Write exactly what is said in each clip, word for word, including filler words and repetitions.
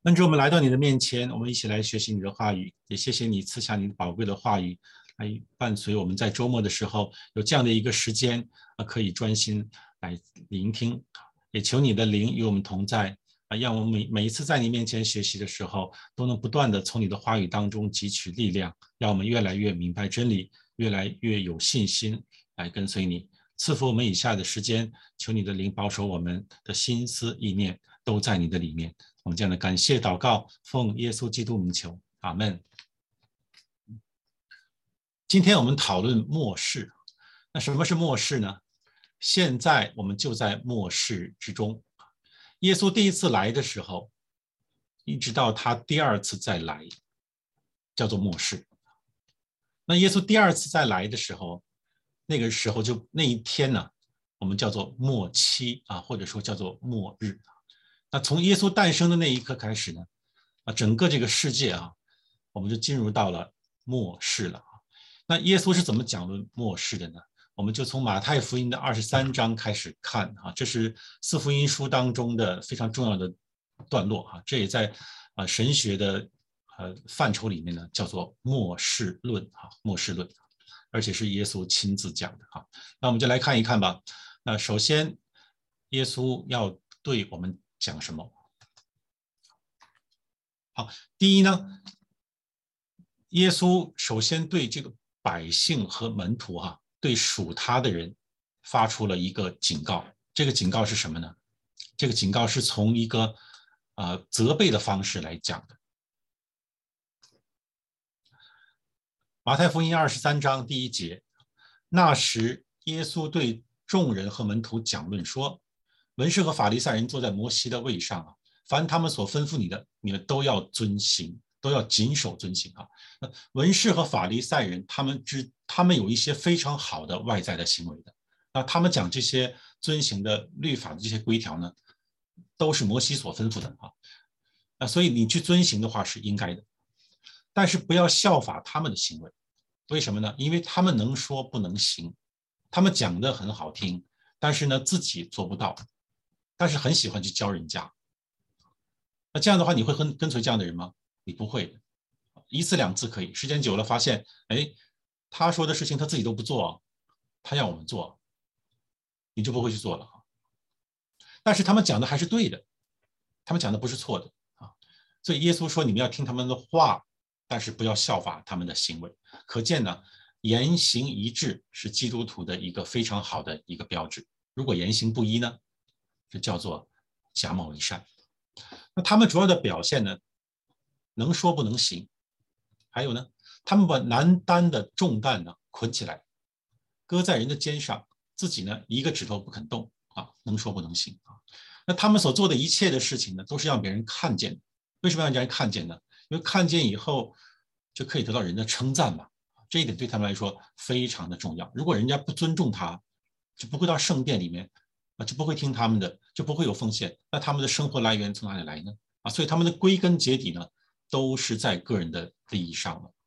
恩主，我们来到你的面前，我们一起来学习你的话语，也谢谢你赐下你宝贵的话语，来伴随我们在周末的时候有这样的一个时间，啊，可以专心来聆听。也求你的灵与我们同在，啊，让我们每每一次在你面前学习的时候，都能不断的从你的话语当中汲取力量，让我们越来越明白真理，越来越有信心来跟随你。赐福我们以下的时间，求你的灵保守我们的心思意念都在你的里面。我们这样的感谢祷告，奉耶稣基督名求，阿们。今天我们讨论末世，那什么是末世呢？现在我们就在末世之中。耶稣第一次来的时候，一直到他第二次再来，叫做末世。那耶稣第二次再来的时候，那个时候就那一天呢，我们叫做末期啊，或者说叫做末日。那从耶稣诞生的那一刻开始呢，啊，整个这个世界啊，我们就进入到了末世了。那耶稣是怎么讲论末世的呢？我们就从马太福音的二十三章开始看啊，这是四福音书当中的非常重要的段落啊，这也在啊神学的呃范畴里面呢，叫做末世论啊，末世论，而且是耶稣亲自讲的啊。那我们就来看一看吧。那首先，耶稣要对我们讲什么？好，第一呢，耶稣首先对这个百姓和门徒哈、啊，对属他的人发出了一个警告。这个警告是什么呢？这个警告是从一个呃责备的方式来讲的。马太福音二十三章第一节，那时耶稣对众人和门徒讲论说，文士和法利赛人坐在摩西的位上啊，凡他们所吩咐你的，你们都要遵行，都要谨守遵行啊。那文士和法利赛人，他们知他们有一些非常好的外在的行为的，那他们讲这些遵行的律法的这些规条呢，都是摩西所吩咐的啊。那所以你去遵行的话是应该的，但是不要效法他们的行为。为什么呢？因为他们能说不能行，他们讲的很好听，但是呢自己做不到，但是很喜欢去教人家。那这样的话，你会跟跟随这样的人吗？你不会的，一次两次可以，时间久了发现，哎，他说的事情他自己都不做，他让我们做，你就不会去做了。但是他们讲的还是对的，他们讲的不是错的啊。所以耶稣说，你们要听他们的话，但是不要效法他们的行为。可见呢，言行一致是基督徒的一个非常好的一个标志。如果言行不一呢，这叫做假冒为善。那他们主要的表现呢，能说不能行。还有呢，他们把难担的重担呢捆起来，搁在人的肩上，自己呢一个指头不肯动啊，能说不能行啊。那他们所做的一切的事情呢，都是让别人看见的。为什么让别人看见呢？因为看见以后就可以得到人的称赞嘛。这一点对他们来说非常的重要。如果人家不尊重他，就不会到圣殿里面啊，就不会听他们的，就不会有奉献。那他们的生活来源从哪里来呢？啊，所以他们的归根结底呢，都是在个人的利益上了。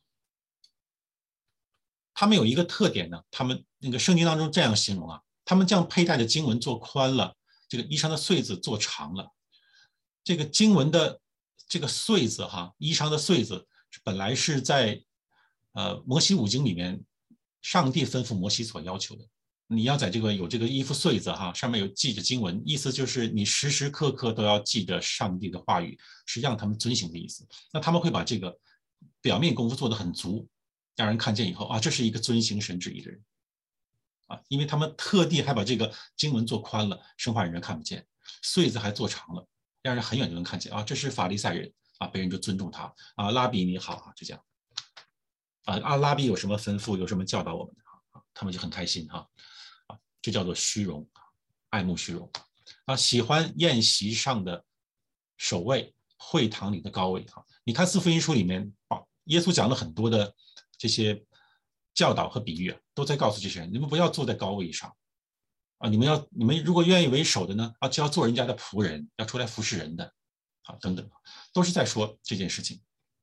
他们有一个特点呢，他们那个圣经当中这样形容啊，他们将佩戴的经文做宽了，这个衣裳的穗子做长了。这个经文的这个穗子哈，衣裳的穗子本来是在呃摩西五经里面，上帝吩咐摩西所要求的。你要在这个有这个衣服穗子哈，上面有记着经文，意思就是你时时刻刻都要记得上帝的话语，是让他们遵行的意思。那他们会把这个表面功夫做得很足，让人看见以后啊，这是一个遵行神旨意的人啊，因为他们特地还把这个经文做宽了，生怕人看不见，穗子还做长了，让人很远就能看见啊，这是法利赛人啊，别人就尊重他啊，拉比你好啊，就这样啊，啊拉比有什么吩咐，有什么教导我们的啊，他们就很开心哈。这叫做虚荣，爱慕虚荣啊，喜欢宴席上的首位，会堂里的高位啊。你看四福音书里面啊，耶稣讲了很多的这些教导和比喻啊，都在告诉这些人，你们不要坐在高位上啊，你们要你们如果愿意为首的呢啊，就要做人家的仆人，要出来服侍人的啊，等等，都是在说这件事情。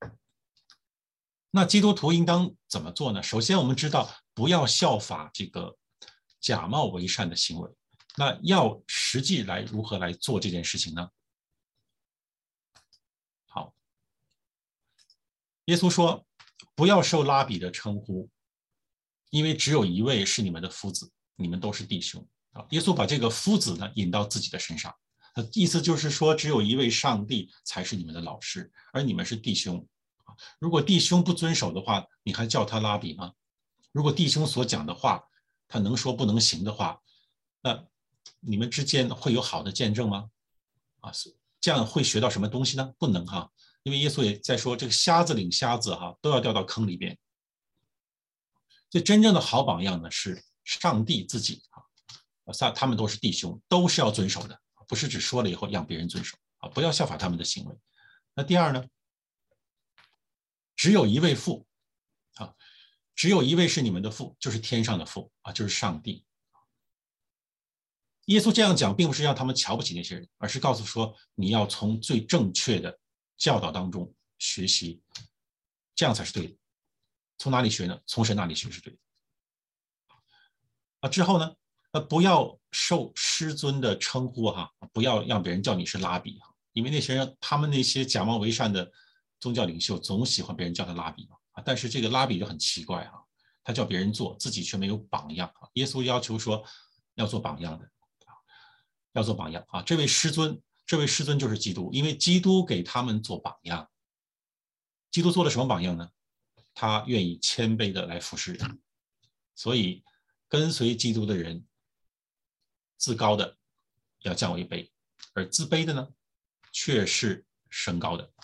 那基督徒应当怎么做呢？首先，我们知道不要效法这个假冒为善的行为。那要实际来如何来做这件事情呢？ 耶稣说，不要受拉比的称呼，因为只有一位是你们的夫子，你们都是弟兄。耶稣把这个夫子呢引到自己的身上，意思就是说，只有一位上帝才是你们的老师，而你们是弟兄。如果弟兄不遵守的话，你还叫他拉比吗？如果弟兄所讲的话，他能说不能行的话，那你们之间会有好的见证吗？啊，这样会学到什么东西呢？不能哈，因为耶稣也在说，这个瞎子领瞎子哈，都要掉到坑里边。所以真正的好榜样呢，是上帝自己啊，他们都是弟兄，都是要遵守的，不是只说了以后让别人遵守啊，不要效法他们的行为。那第二呢，只有一位父啊，只有一位是你们的父，就是天上的父啊，就是上帝。耶稣这样讲，并不是让他们瞧不起那些人，而是告诉说，你要从最正确的教导当中学习，这样才是对的。从哪里学呢？从神那里学是对的。啊，之后呢，呃，不要受师尊的称呼哈，不要让别人叫你是拉比哈，因为那些人，他们那些假冒为善的宗教领袖，总喜欢别人叫他拉比嘛。啊，但是这个拉比就很奇怪哈，他叫别人做，自己却没有榜样啊。耶稣要求说要做榜样的。要做榜样啊！这位师尊，这位师尊就是基督，因为基督给他们做榜样。基督做了什么榜样呢？他愿意谦卑的来服侍人，所以跟随基督的人，自高的要降为卑，而自卑的呢，却是升高的。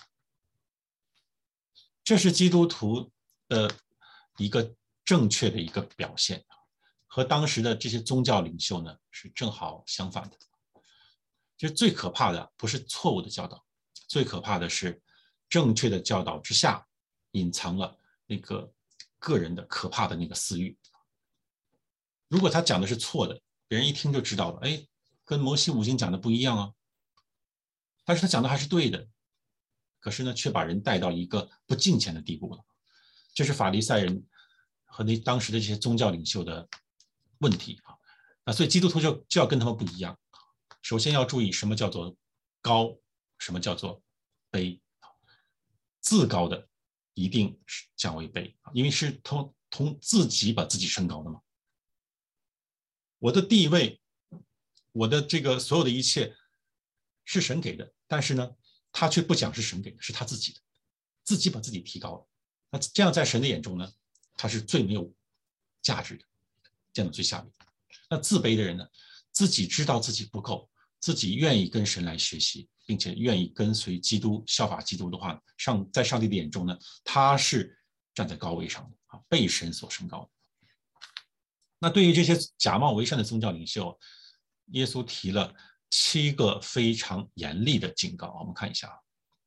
这是基督徒的一个正确的一个表现，和当时的这些宗教领袖呢是正好相反的。其实最可怕的不是错误的教导，最可怕的是正确的教导之下隐藏了那个个人的可怕的那个私欲。如果他讲的是错的，别人一听就知道了，哎，跟摩西五经讲的不一样啊。但是他讲的还是对的，可是呢，却把人带到一个不敬虔的地步了。这是法利赛人和那当时的这些宗教领袖的问题啊。那所以基督徒就就要跟他们不一样。首先要注意什么叫做高，什么叫做卑。自高的一定是降为卑，因为是同同自己把自己升高的嘛。我的地位，我的这个所有的一切是神给的，但是呢，他却不讲是神给的，是他自己的，自己把自己提高了。那这样在神的眼中呢，他是最没有价值的，降到最下面。那自卑的人呢，自己知道自己不够，自己愿意跟神来学习，并且愿意跟随基督、效法基督的话，上在上帝的眼中呢，他是站在高位上的啊，被神所升高的。那对于这些假冒为善的宗教领袖，耶稣提了七个非常严厉的警告，我们看一下。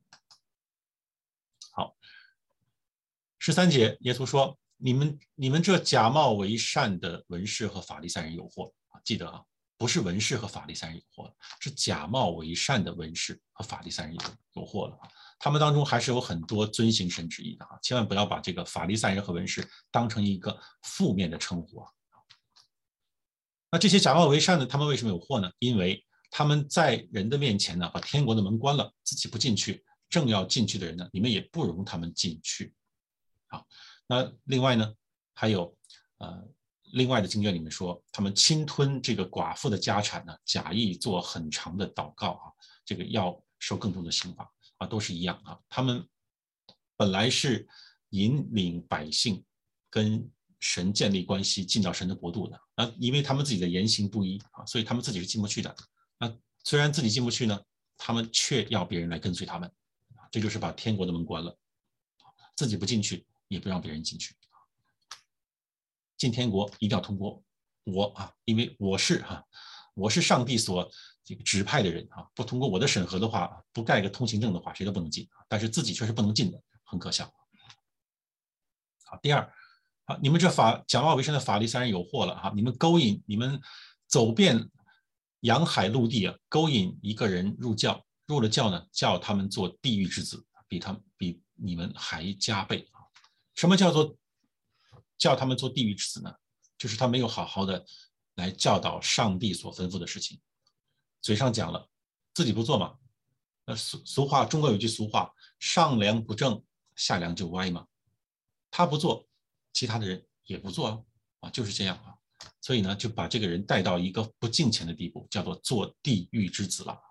好，十三节，耶稣说：“你们你们这假冒为善的文士和法利赛人有祸啊！记得啊。”不是文士和法利赛人有祸了，是假冒为善的文士和法利赛人有祸了。他们当中还是有很多遵行神旨意的啊，千万不要把这个法利赛人和文士当成一个负面的称呼啊。那这些假冒为善的，他们为什么有祸呢？因为他们在人的面前呢，把天国的门关了，自己不进去，正要进去的人呢，你们也不容他们进去。好，那另外呢，还有呃。另外的经卷里面说，他们侵吞这个寡妇的家产呢，假意做很长的祷告啊，这个要受更重的刑罚啊，都是一样啊。他们本来是引领百姓跟神建立关系，进到神的国度的啊，因为他们自己的言行不一啊，所以他们自己是进不去的。那虽然自己进不去呢，他们却要别人来跟随他们，这就是把天国的门关了，自己不进去，也不让别人进去。进天国一定要通过我啊，因为我是啊，我是上帝所这个指派的人啊，不通过我的审核的话，不盖个通行证的话，谁都不能进。但是自己却是不能进的，很可笑。好，第二，啊，你们这法假冒为善的法利赛人有祸了哈！你们勾引，你们走遍洋海陆地啊，勾引一个人入教，入了教呢，叫他们做地狱之子，比他们比你们还加倍啊！什么叫做？叫他们做地狱之子呢，就是他没有好好的来教导上帝所吩咐的事情，嘴上讲了，自己不做嘛。呃，俗俗话，中国有句俗话，上梁不正下梁就歪嘛。他不做，其他的人也不做啊，啊，就是这样啊。所以呢，就把这个人带到一个不敬虔的地步，叫做做地狱之子了。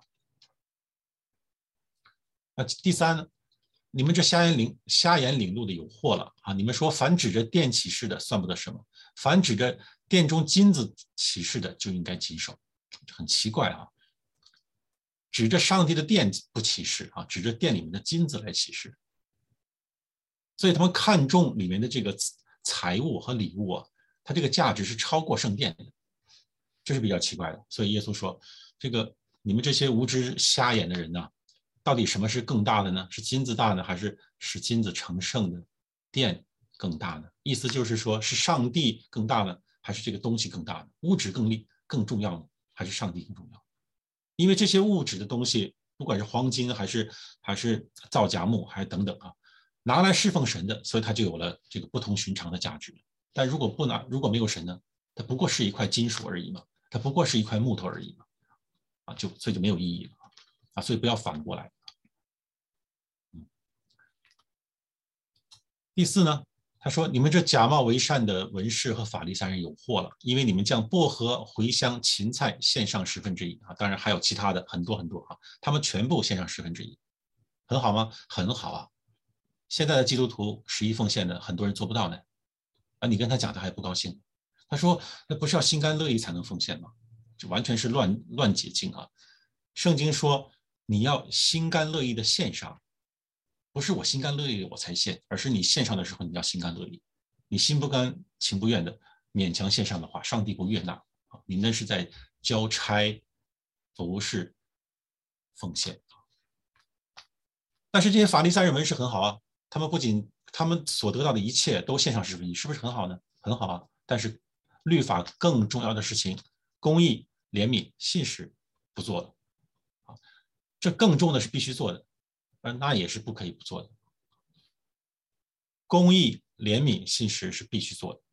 那第三呢，你们这瞎眼领瞎眼领路的有祸了啊！你们说，凡指着殿起誓的，算不得什么；凡指着殿中金子起誓的，就应该谨守。很奇怪啊，指着上帝的殿不起誓啊，指着殿里面的金子来起誓。所以他们看重里面的这个财物和礼物啊，它这个价值是超过圣殿的，这是比较奇怪的。所以耶稣说，这个你们这些无知瞎眼的人呢，到底什么是更大的呢？是金子大呢，还是使金子成圣的殿更大呢？意思就是说，是上帝更大呢，还是这个东西更大呢？物质更利更重要呢，还是上帝更重要？因为这些物质的东西，不管是黄金还是还是造假木，还是等等啊，拿来侍奉神的，所以它就有了这个不同寻常的价值。但如果不拿，如果没有神呢，它不过是一块金属而已嘛，它不过是一块木头而已嘛，啊，就所以就没有意义了啊，所以不要反过来。嗯、第四呢，他说：“你们这假冒为善的文士和法利赛人有祸了，因为你们将薄荷、茴香、芹菜献上十分之一啊，当然还有其他的很多很多啊，他们全部献上十分之一，很好吗？很好啊。现在的基督徒十一奉献的很多人做不到呢，啊，你跟他讲他还不高兴。他说那不是要心甘乐意才能奉献吗？这完全是乱乱解经啊！圣经说你要心甘乐意的献上。”不是我心甘乐意我才献，而是你献上的时候你要心甘乐意。你心不甘情不愿的勉强献上的话，上帝不悦纳。你那是在交差，不是奉献。但是这些法利赛人文士很好啊，他们不仅他们所得到的一切都献上十分之一，是不是很好呢？很好啊。但是律法更重要的事情，公义、怜悯、信实不做的啊，这更重的是必须做的。那也是不可以不做的。公义、怜悯、信实是必须做的。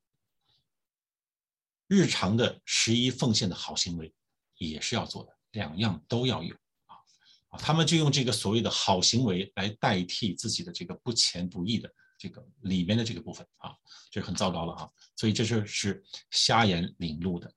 日常的十一奉献的好行为也是要做的，两样都要有啊。他们就用这个所谓的好行为来代替自己的这个不虔不义的这个里面的这个部分啊，这很糟糕了啊。所以这就是瞎眼领路的。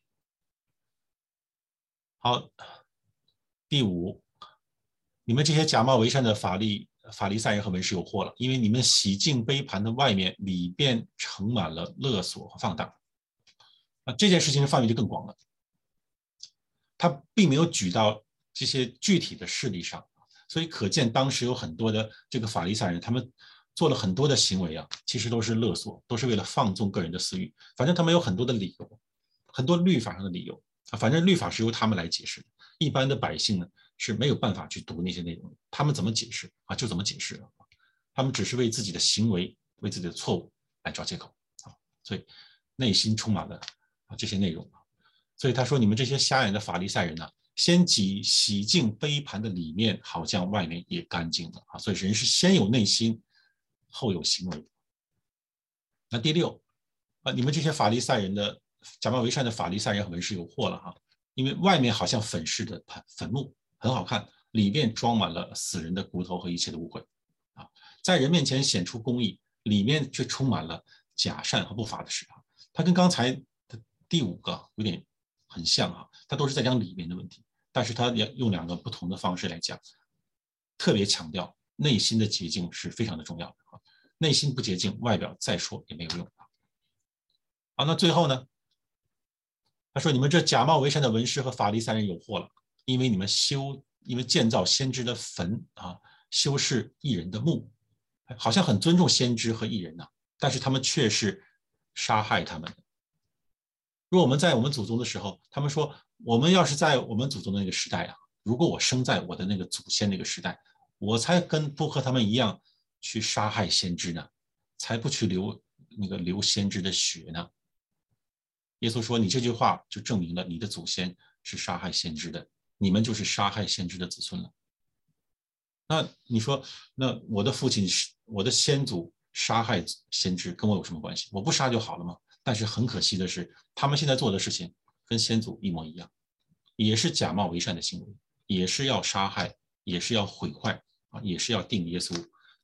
好，第五，你们这些假冒为善的法利法利赛人和文士有祸了，因为你们洗净杯盘的外面，里边盛满了勒索和放荡。啊，这件事情的范围就更广了。他并没有举到这些具体的事例上，所以可见当时有很多的这个法利赛人，他们做了很多的行为啊，其实都是勒索，都是为了放纵个人的私欲。反正他们有很多的理由，很多律法上的理由啊，反正律法是由他们来解释的，一般的百姓呢是没有办法去读那些内容的，他们怎么解释啊就怎么解释了，他们只是为自己的行为、为自己的错误来找借口啊，所以内心充满了啊这些内容。所以他说：“你们这些瞎眼的法利赛人呢、啊，先洗洗净杯盘的里面，好像外面也干净了啊。所以人是先有内心，后有行为。那第六啊，你们这些法利赛人的假冒为善的法利赛人和文士有祸了哈，因为外面好像粉饰的坟墓很好看，里面装满了死人的骨头和一切的污秽啊，在人面前显出公义，里面却充满了假善和不法的事啊。他跟刚才的第五个有点。”很像啊，他都是在讲里面的问题，但是他用两个不同的方式来讲，特别强调内心的洁净是非常的重要的啊，内心不洁净，外表再说也没有用啊。好，那最后呢，他说：“你们这假冒为善的文士和法利赛人有祸了，因为你们修，因为建造先知的坟啊，修饰义人的墓，好像很尊重先知和义人呐、啊，但是他们却是杀害他们。”如果我们在我们祖宗的时候，他们说我们要是在我们祖宗的那个时代啊，如果我生在我的那个祖先那个时代，我才跟不和他们一样去杀害先知呢，才不去流那个流先知的血呢。耶稣说：“你这句话就证明了你的祖先是杀害先知的，你们就是杀害先知的子孙了。”那你说，那我的父亲、我的先祖杀害先知，跟我有什么关系？我不杀就好了吗？但是很可惜的是，他们现在做的事情跟先祖一模一样，也是假冒为善的行为，也是要杀害，也是要毁坏啊，也是要定耶稣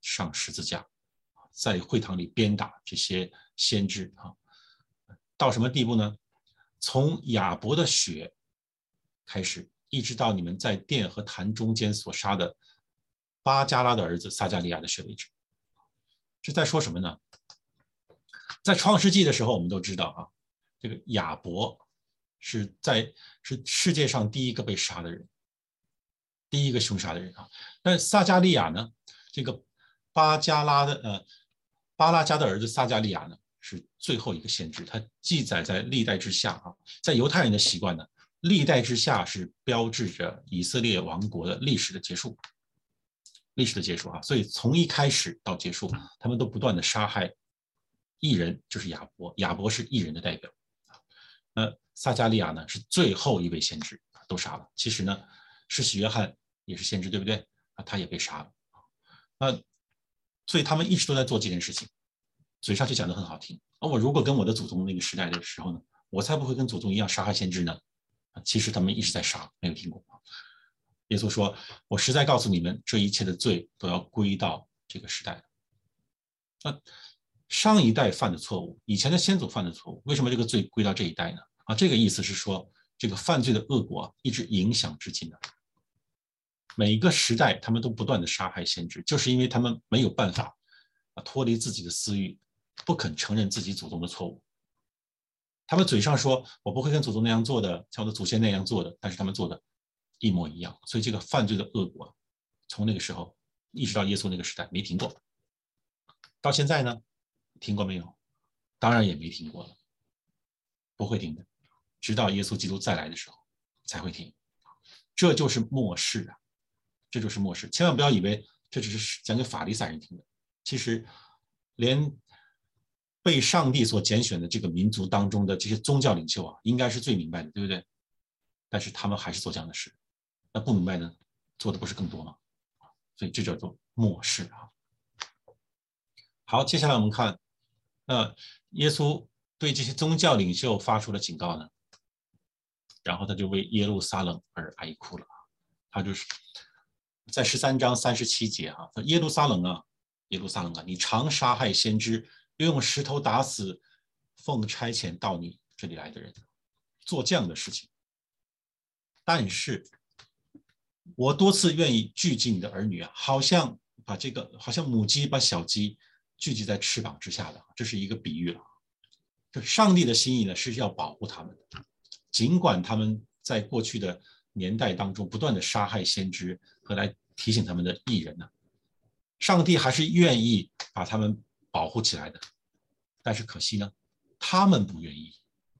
上十字架，在会堂里鞭打这些先知啊，到什么地步呢？从亚伯的血开始，一直到你们在殿和坛中间所杀的巴加拉的儿子撒加利亚的血为止。这在说什么呢？在创世纪的时候，我们都知道啊，这个亚伯是在是世界上第一个被杀的人，第一个凶杀的人啊。但撒加利亚呢，这个巴加拉的呃巴拉加的儿子撒加利亚呢，是最后一个先知，他记载在历代之下啊。在犹太人的习惯呢，历代之下是标志着以色列王国的历史的结束，历史的结束啊。所以从一开始到结束，他们都不断的杀害异人，就是亚伯，亚伯是异人的代表。那撒加利亚呢是最后一位先知，都杀了。其实呢，施洗约翰也是先知，对不对？啊，他也被杀了。那所以他们一直都在做这件事情，嘴上就讲得很好听。而我如果跟我的祖宗那个时代的时候呢，我才不会跟祖宗一样杀害先知呢。其实他们一直在杀，没有听过。耶稣说：“我实在告诉你们，这一切的罪都要归到这个时代了。”那上一代犯的错误，以前的先祖犯的错误，为什么这个罪归到这一代呢？啊，这个意思是说，这个犯罪的恶果一直影响至今的。每一个时代，他们都不断的杀害先知，就是因为他们没有办法啊脱离自己的私欲，不肯承认自己祖宗的错误。他们嘴上说我不会跟祖宗那样做的，像我的祖先那样做的，但是他们做的一模一样。所以这个犯罪的恶果，从那个时候一直到耶稣那个时代没停过。到现在呢，停过没有？当然也没停过了，不会停的，直到耶稣基督再来的时候才会停。这就是末世啊，这就是末世。千万不要以为这只是讲给法利赛人听的，其实连被上帝所拣选的这个民族当中的这些宗教领袖啊，应该是最明白的，对不对？但是他们还是做这样的事，那不明白呢，做的不是更多吗？所以这叫做末世啊。好，接下来我们看，呃，耶稣对这些宗教领袖发出了警告呢，然后他就为耶路撒冷而哀哭了。他就是在十三章三十七节哈、啊，耶路撒冷啊，耶路撒冷啊，你常杀害先知，又用石头打死奉差遣到你这里来的人，做这样的事情。但是，我多次愿意聚集你的儿女啊，好像把这个，好像母鸡把小鸡聚集在翅膀之下的，这是一个比喻了。就上帝的心意呢，是要保护他们的，尽管他们在过去的年代当中不断的杀害先知和来提醒他们的义人呢，上帝还是愿意把他们保护起来的。但是可惜呢，他们不愿意，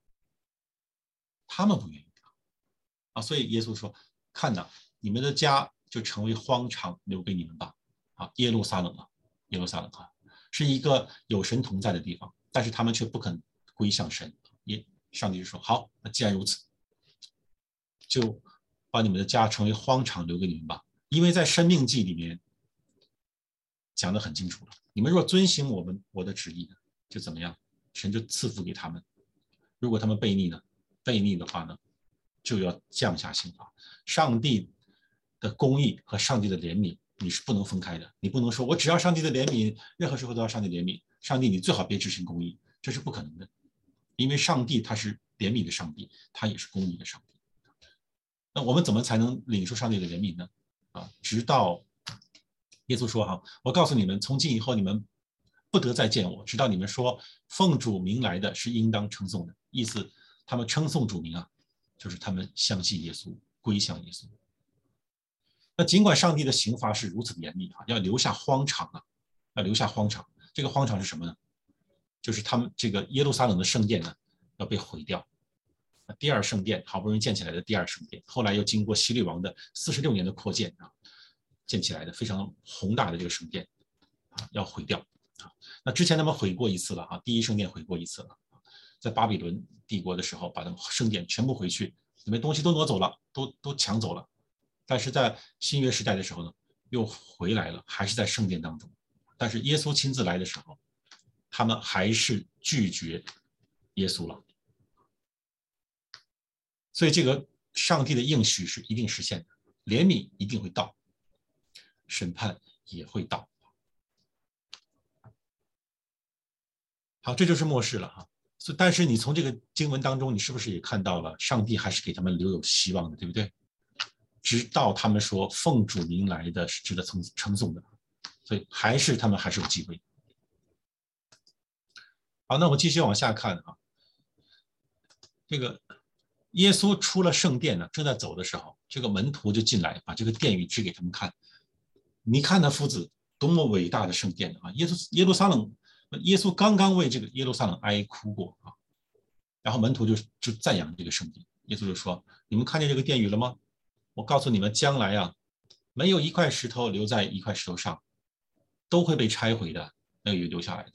他们不愿意啊。所以耶稣说：“看呐，你们的家就成为荒场，留给你们吧。”啊，耶路撒冷啊，耶路撒冷啊，是一个有神同在的地方，但是他们却不肯归向神。也，上帝就说：“好，那既然如此，就把你们的家成为荒场，留给你们吧。因为在生命记里面讲得很清楚了，你们若遵行我们我的旨意呢，就怎么样？神就赐福给他们。如果他们悖逆呢，悖逆的话呢，就要降下刑罚。上帝的公义和上帝的怜悯，你是不能分开的。你不能说我只要上帝的怜悯，任何时候都要上帝怜悯。上帝，你最好别执行公义，这是不可能的，因为上帝他是怜悯的上帝，他也是公义的上帝。那我们怎么才能领受上帝的怜悯呢？啊，直到耶稣说哈，我告诉你们，从今以后你们不得再见我，直到你们说奉主名来的是应当称颂的。意思，他们称颂主名啊，就是他们相信耶稣，归向耶稣。那尽管上帝的刑罚是如此的严厉啊，要留下荒场啊，要留下荒场。这个荒场是什么呢？就是他们这个耶路撒冷的圣殿呢要被毁掉。第二圣殿好不容易建起来的第二圣殿，后来又经过希律王的四十六年的扩建啊，建起来的非常宏大的这个圣殿啊，要毁掉啊。那之前他们毁过一次了啊，第一圣殿毁过一次了，在巴比伦帝国的时候，把他们圣殿全部回去，里面东西都挪走了，都都抢走了。但是在新约时代的时候呢，又回来了，还是在圣殿当中。但是耶稣亲自来的时候，他们还是拒绝耶稣了。所以这个上帝的应许是一定实现的，怜悯一定会到，审判也会到。 好，这就是末世了哈。所以，但是你从这个经文当中，你是不是也看到了，上帝还是给他们留有希望的，对不对？直到他们说奉主名来的是值得称称颂的，所以还是他们还是有机会。好，那我们继续往下看啊。这个耶稣出了圣殿呢，正在走的时候，这个门徒就进来，把这个殿宇指给他们看。你看那夫子多么伟大的圣殿啊！耶稣耶路撒冷，耶稣刚刚为这个耶路撒冷哀哭过啊。然后门徒就就赞扬这个圣殿。耶稣就说：“你们看见这个殿宇了吗？我告诉你们，将来啊，没有一块石头留在一块石头上，都会被拆毁的，没有一个留下来的。”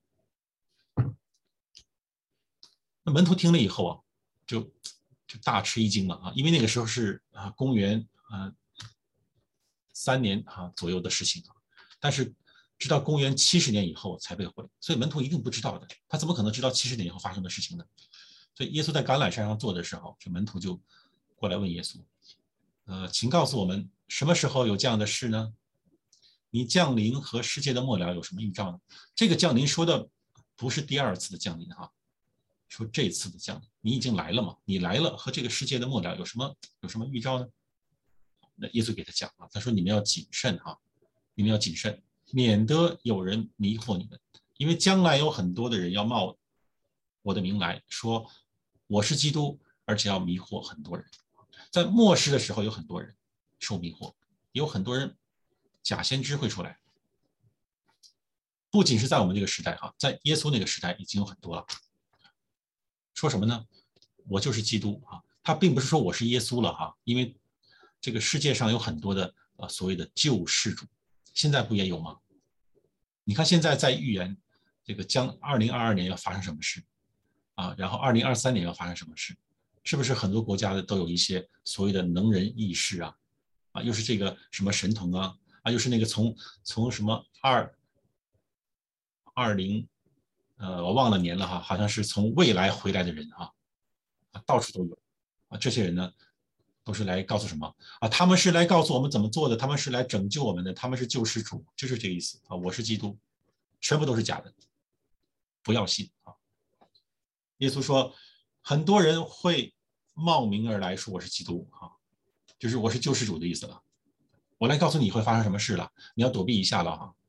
那门徒听了以后啊，就就大吃一惊了啊，因为那个时候是啊公元啊三年啊左右的事情啊，但是直到公元七十年以后才被毁，所以门徒一定不知道的，他怎么可能知道七十年以后发生的事情呢？所以耶稣在橄榄山上坐的时候，这门徒就过来问耶稣，呃，请告诉我们什么时候有这样的事呢？你降临和世界的末了有什么预兆呢？这个降临说的不是第二次的降临哈，说这次的降临，你已经来了嘛？你来了和这个世界的末了有什么有什么预兆呢？那耶稣给他讲啊，他说你们要谨慎哈，你们要谨慎，免得有人迷惑你们，因为将来有很多的人要冒我的名来说我是基督，而且要迷惑很多人。在末世的时候，有很多人受迷惑，有很多人假先知会出来。不仅是在我们这个时代哈，在耶稣那个时代已经有很多了。说什么呢？我就是基督啊！他并不是说我是耶稣了哈，因为这个世界上有很多的呃所谓的救世主，现在不也有吗？你看现在在预言这个将二零二二年要发生什么事啊，然后二零二三年要发生什么事，是不是很多国家的都有一些所谓的能人异士啊？啊，又是这个什么神童啊，啊，又是那个从从什么二二零，呃，我忘了年了哈，好像是从未来回来的人哈，啊，到处都有啊。这些人呢，都是来告诉什么啊？他们是来告诉我们怎么做的，他们是来拯救我们的，他们是救世主，就是这个意思啊。我是基督，全部都是假的，不要信啊。耶稣说，很多人会冒名而来说我是基督啊，就是我是救世主的意思了。我来告诉你会发生什么事了，你要躲避一下了哈。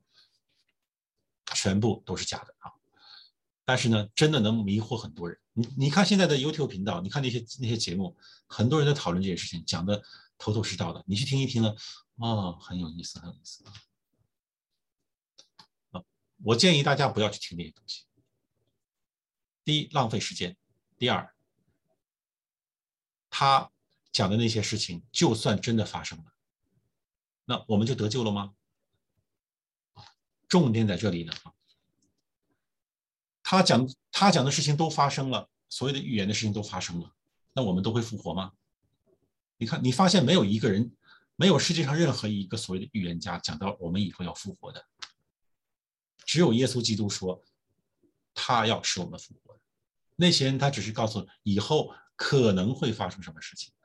全部都是假的啊！但是呢，真的能迷惑很多人。你你看现在的 YouTube 频道，你看那些那些节目，很多人在讨论这些事情，讲的头头是道的。你去听一听呢，哦，很有意思，很有意思啊！我建议大家不要去听这些东西。第一，浪费时间；第二，他讲的那些事情，就算真的发生了，那我们就得救了吗？重点在这里呢。他讲他讲的事情都发生了，所有的预言的事情都发生了，那我们都会复活吗？你看，你发现没有一个人，没有世界上任何一个所谓的预言家讲到我们以后要复活的，只有耶稣基督说他要使我们复活的。那些人他只是告诉以后可能会发生什么事情，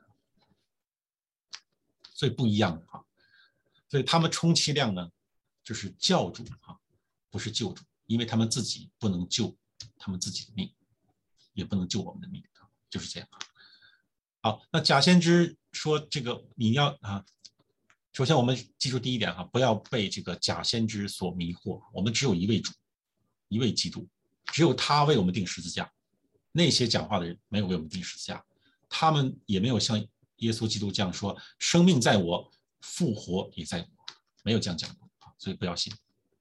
所以不一样的哈。所以他们充其量呢，就是教主哈，不是救主，因为他们自己不能救他们自己的命，也不能救我们的命，就是这样。好，那假先知说这个你要啊，首先我们记住第一点哈，不要被这个假先知所迷惑。我们只有一位主，一位基督，只有他为我们钉十字架。那些讲话的人没有为我们钉十字架，他们也没有像耶稣基督这样说：“生命在我，复活也在我。”没有这样讲过，所以不要信。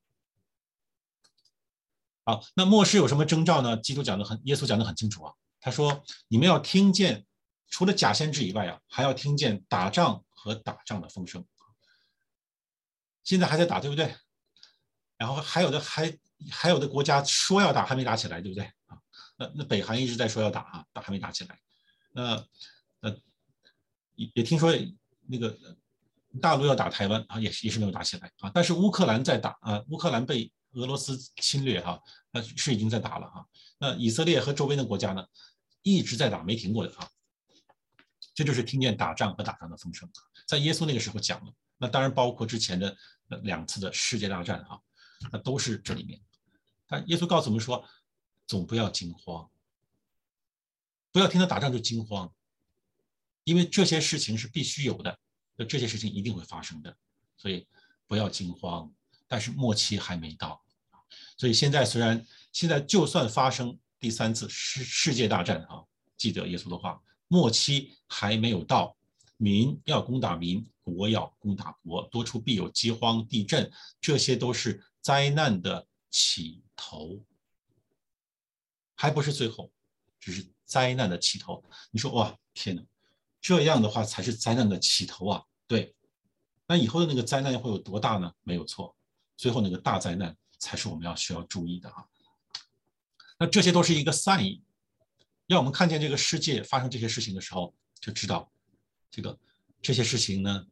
好，那末世有什么征兆呢？基督讲的很，耶稣讲的很清楚啊。他说：“你们要听见，除了假先知以外啊，还要听见打仗和打仗的风声。”现在还在打，对不对？然后还有的还还有的国家说要打，还没打起来，对不对啊？那那北韩一直在说要打啊，打还没打起来。那那也也听说那个大陆要打台湾啊，也是也是没有打起来啊。但是乌克兰在打啊，乌克兰被俄罗斯侵略哈，那是已经在打了哈。那以色列和周边的国家呢，一直在打，没停过的啊。这就是听见打仗和打仗的风声，在耶稣那个时候讲了。那当然包括之前的两次的世界大战哈，那都是这里面。 他耶稣告诉我们说，总不要惊慌，不要听到打仗就惊慌，因为这些事情是必须有的，这些事情一定会发生的，所以不要惊慌。但是末期还没到，所以现在虽然现在就算发生第三次世世界大战啊，记得耶稣的话，末期还没有到，民要攻打民，国要攻打国，多处必有饥荒、地震，这些都是灾难的起头，还不是最后，只是灾难的起头。你说哇，天哪，这样的话才是灾难的起头啊！对，那以后的那个灾难会有多大呢？没有错，最后那个大灾难才是我们要需要注意的啊。那这些都是一个 sign， 让我们看见这个世界发生这些事情的时候，就知道这个这些事情呢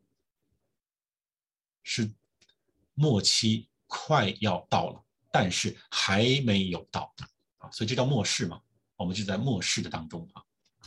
是末期快要到了，但是还没有到啊，所以这叫末世嘛，我们就在末世的当中啊。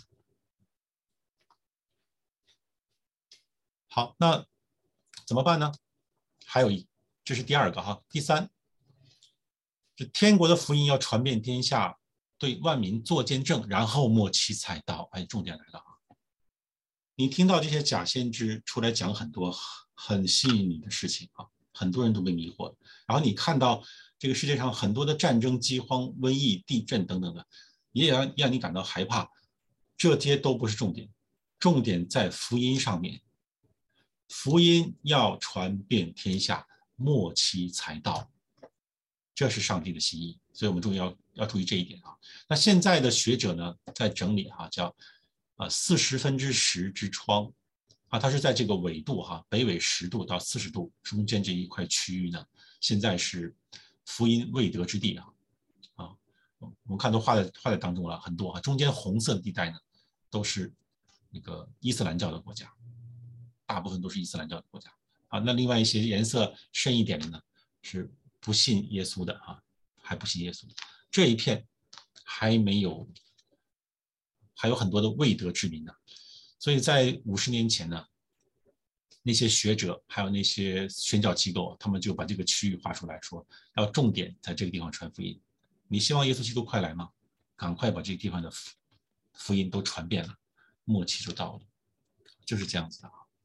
好，那怎么办呢？还有一，这是第二个哈，第三，就天国的福音要传遍天下，对万民做见证，然后末期才到。哎，重点来了啊！你听到这些假先知出来讲很多很吸引你的事情啊，很多人都被迷惑。然后你看到这个世界上很多的战争、饥荒、瘟疫、地震等等的，也让让你感到害怕。这些都不是重点，重点在福音上面。福音要传遍天下，末期才到。这是上帝的心意，所以我们注意要要注意这一点啊。那现在的学者呢，在整理哈、啊，叫啊四十分之十之窗啊，它是在这个纬度哈、啊，北纬十度到四十度中间这一块区域呢，现在是福音未得之地啊啊，我们看都画在画在当中了很多啊，中间红色的地带呢，都是那个伊斯兰教的国家，大部分都是伊斯兰教的国家啊。那另外一些颜色深一点的呢，是不信耶稣的啊，还不信耶稣的这一片还没有，还有很多的未得之民呢。所以在五十年前呢，那些学者还有那些宣教机构，他们就把这个区域划出来说，要重点在这个地方传福音。你希望耶稣基督快来吗？赶快把这个地方的福音都传遍了，末期就到了，就是这样子的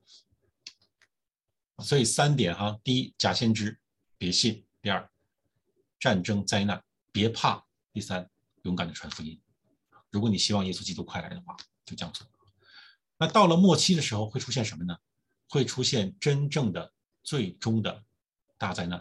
啊。所以三点哈，第一，假先知别信。第二，战争灾难别怕；第三，勇敢的传福音。如果你希望耶稣基督快来的话，就这样做。那到了末期的时候会出现什么呢？会出现真正的最终的大灾难。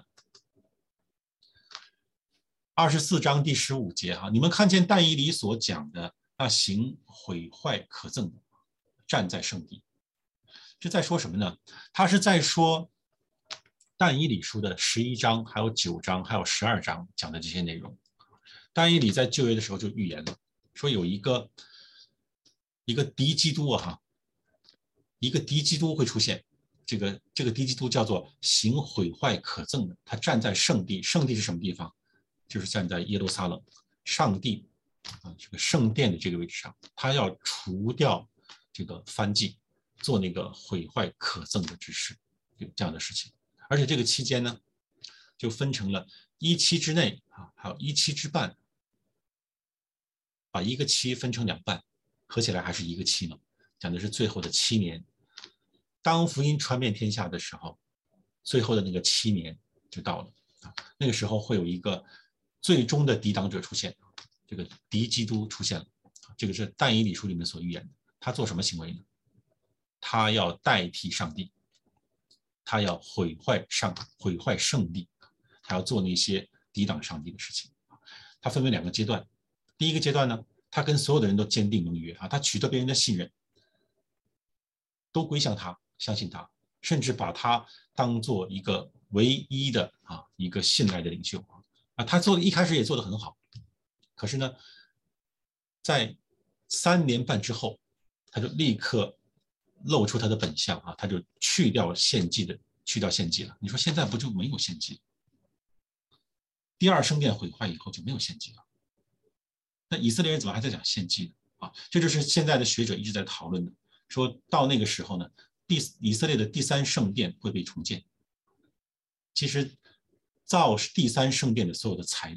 二十四章第十五节哈，你们看见但以理所讲的那行毁坏可憎的，站在圣地，这在说什么呢？他是在说但以理书的十一章、还有九章、还有十二章讲的这些内容。但以理在旧约的时候就预言了，说有一个一个敌基督啊，一个敌基督会出现。这个这个敌基督叫做行毁坏可憎的，他站在圣地，圣地是什么地方？就是站在耶路撒冷，上帝啊这个圣殿的这个位置上，他要除掉这个燔祭，做那个毁坏可憎的之事，有这样的事情。而且这个期间呢，就分成了一期之内啊，还有一期之半，把一个期分成两半，合起来还是一个期嘛，讲的是最后的七年。当福音传遍天下的时候，最后的那个七年就到了啊，那个时候会有一个最终的抵挡者出现，这个敌基督出现了，这个是但以理书里面所预言的。他做什么行为呢？他要代替上帝，他要毁坏上毁坏圣地，他要做那些抵挡上帝的事情。他分为两个阶段，第一个阶段呢，他跟所有的人都坚定盟约啊，他取得别人的信任，都归向他，相信他，甚至把他当做一个唯一的啊一个信赖的领袖啊。他做一开始也做得很好，可是呢，在三年半之后，他就立刻露出他的本相啊，他就去掉献祭的，去掉献祭了。你说现在不就没有献祭了？第二圣殿毁坏以后就没有献祭了。那以色列人怎么还在讲献祭呢？啊，这就是现在的学者一直在讨论的，说到那个时候呢，第以色列的第三圣殿会被重建。其实造第三圣殿的所有的材料，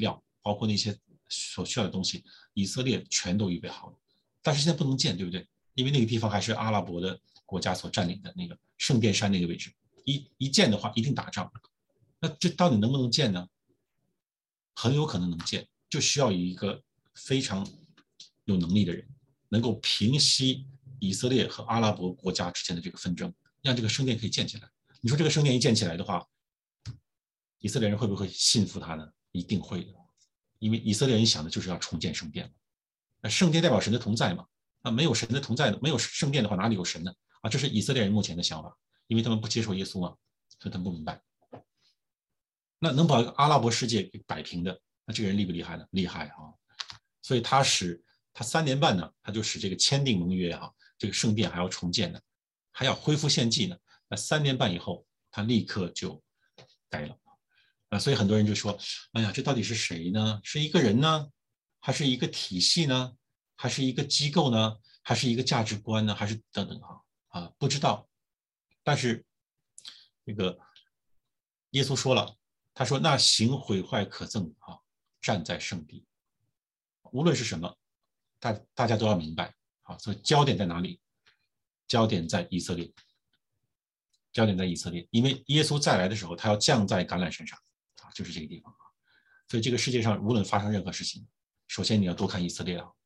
包括那些所需要的东西，以色列全都预备好了。但是现在不能建，对不对？因为那个地方还是阿拉伯的国家所占领的那个圣殿山那个位置，一一建的话一定打仗。那这到底能不能建呢？很有可能能建，就需要一个非常有能力的人，能够平息以色列和阿拉伯国家之间的这个纷争，让这个圣殿可以建起来。你说这个圣殿一建起来的话，以色列人会不会信服他呢？一定会的，因为以色列人想的就是要重建圣殿。那圣殿代表神的同在嘛？那没有神的同在的，没有圣殿的话，哪里有神呢？啊，这是以色列人目前的想法，因为他们不接受耶稣嘛，所以他们不明白。那能把阿拉伯世界给摆平的，那这个人厉不厉害呢？厉害啊！所以他使他三年半呢，他就使这个签订盟约啊，这个圣殿还要重建呢，还要恢复献祭呢。那三年半以后，他立刻就改了啊！所以很多人就说：“哎呀，这到底是谁呢？是一个人呢，还是一个体系呢？还是一个机构呢？还是一个价值观呢？还是等等啊啊？不知道。但是这个耶稣说了。”他说：“那行毁坏可憎啊，站在圣地，无论是什么，大大家都要明白啊。所以焦点在哪里？焦点在以色列，焦点在以色列，因为耶稣再来的时候，他要降在橄榄山上啊，就是这个地方啊。所以这个世界上无论发生任何事情，首先你要多看以色列啊。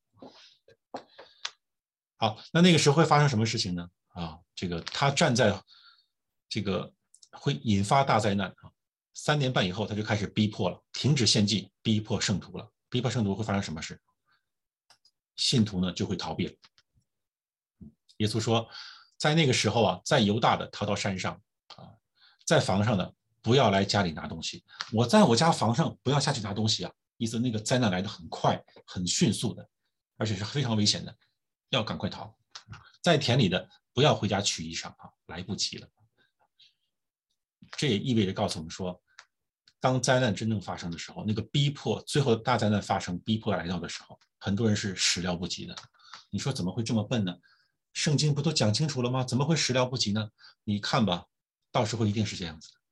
好，那那个时候会发生什么事情呢？啊，这个他站在这个会引发大灾难啊。”三年半以后，他就开始逼迫了，停止献祭，逼迫圣徒了。逼迫圣徒会发生什么事？信徒呢就会逃避了。耶稣说，在那个时候啊，在犹大的逃到山上啊，在房上的不要来家里拿东西。我在我家房上不要下去拿东西啊，意思那个灾难来得很快、很迅速的，而且是非常危险的，要赶快逃。在田里的不要回家取衣裳啊，来不及了。这也意味着告诉我们说，当灾难真正发生的时候，那个逼迫，最后大灾难发生，逼迫来到的时候，很多人是始料不及的。你说怎么会这么笨呢？圣经不都讲清楚了吗？怎么会始料不及呢？你看吧，到时候一定是这样子的。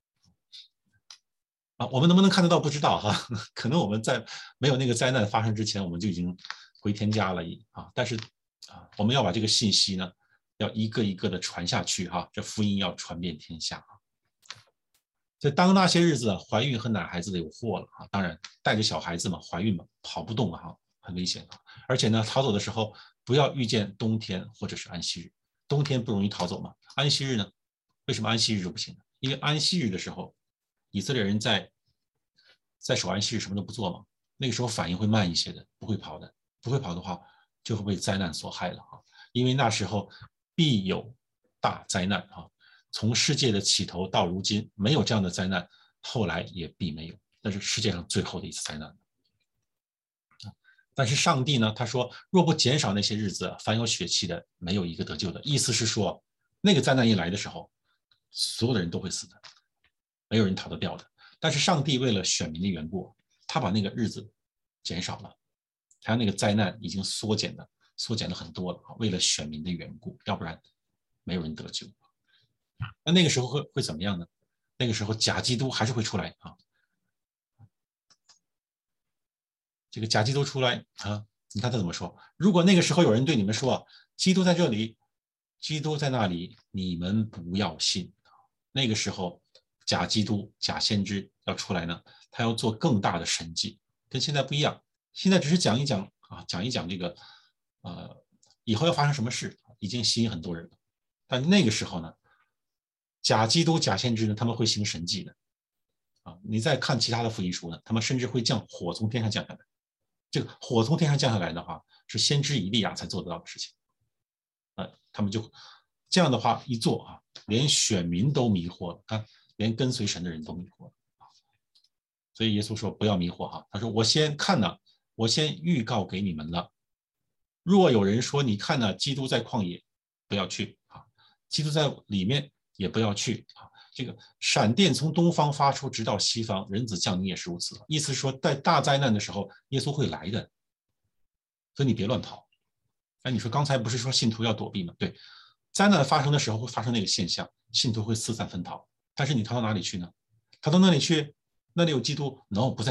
啊，我们能不能看得到不知道哈，可能我们在没有那个灾难发生之前，我们就已经回天家了啊。但是啊，我们要把这个信息呢，要一个一个的传下去哈，这福音要传遍天下啊。所以当那些日子啊，怀孕和奶孩子的有祸了啊，当然带着小孩子嘛，怀孕嘛，跑不动啊，很危险啊。而且呢，逃走的时候不要遇见冬天或者是安息日，冬天不容易逃走嘛，安息日呢，为什么安息日就不行呢？因为安息日的时候，以色列人在在守安息日什么都不做嘛，那个时候反应会慢一些的，不会跑的，不会跑的话就会被灾难所害了啊，因为那时候必有大灾难啊。从世界的起头到如今，没有这样的灾难，后来也必没有，那是世界上最后的一次灾难。但是上帝呢，他说，若不减少那些日子，凡有血气的，没有一个得救的。意思是说，那个灾难一来的时候，所有的人都会死的，没有人逃得掉的。但是上帝为了选民的缘故，他把那个日子减少了，他那个灾难已经缩减了，缩减了很多了。为了选民的缘故，要不然没有人得救。那那个时候会会怎么样呢？那个时候假基督还是会出来啊。这个假基督出来啊，你看他怎么说？如果那个时候有人对你们说，基督在这里，基督在那里，你们不要信。那个时候假基督、假先知要出来呢，他要做更大的神迹，跟现在不一样。现在只是讲一讲啊，讲一讲这个呃以后要发生什么事，已经吸引很多人了。但那个时候呢？假基督、假先知呢，他们会行神迹的啊！你再看其他的福音书呢，他们甚至会降火从天上降下来。这个火从天上降下来的话，是先知以利亚才做得到的事情。啊，他们就这样的话一做啊，连选民都迷惑了，啊，连跟随神的人都迷惑了啊！所以耶稣说不要迷惑哈，他说我先看了，我先预告给你们了。若有人说你看呢，基督在旷野，不要去啊，基督在里面。也不要去啊！这个闪电从东方发出，直到西方，人子降临也是如此。意思是说，在大灾难的时候，耶稣会来的，所以你别乱跑。哎，你说刚才不是说信徒要躲避吗？对，灾难发生的时候会发生那个现象，信徒会四散分逃。但是你逃到哪里去呢？逃到那里去，那里有基督？no，不在那儿。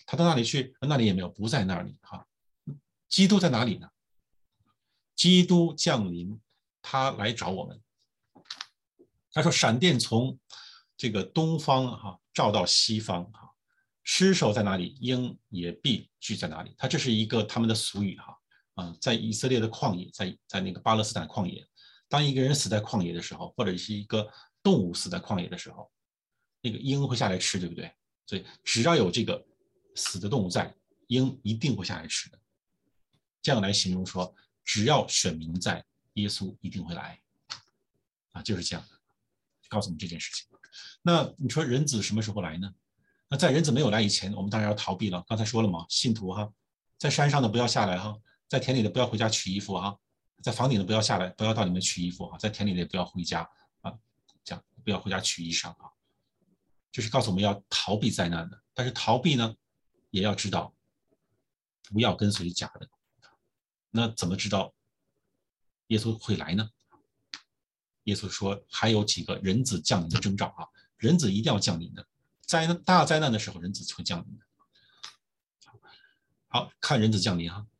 他到那里去？那里也没有，不在那里哈。基督在哪里呢？基督降临，他来找我们。他说：“闪电从这个东方哈照到西方哈，尸首在哪里，鹰也必聚在哪里。”他这是一个他们的俗语哈啊，在以色列的旷野，在在那个巴勒斯坦旷野，当一个人死在旷野的时候，或者是一个动物死在旷野的时候，那个鹰会下来吃，对不对？所以只要有这个死的动物在，鹰一定会下来吃的。这样来形容说，只要选民在，耶稣一定会来啊，就是这样的，告诉我们这件事情。那你说人子什么时候来呢？那在人子没有来以前，我们当然要逃避了。刚才说了嘛，信徒哈，在山上的不要下来哈，在田里的不要回家取衣服哈，在房顶的不要下来，不要到里面取衣服哈，在田里的也不要回家啊，这样不要回家取衣裳啊。就是告诉我们要逃避灾难的，但是逃避呢，也要知道不要跟随假的。那怎么知道耶稣会来呢？耶稣说还有几个人子降临的征兆啊，人子一定要降临的，灾难大灾难的时候，人子会降临的。好，看人子降临哈。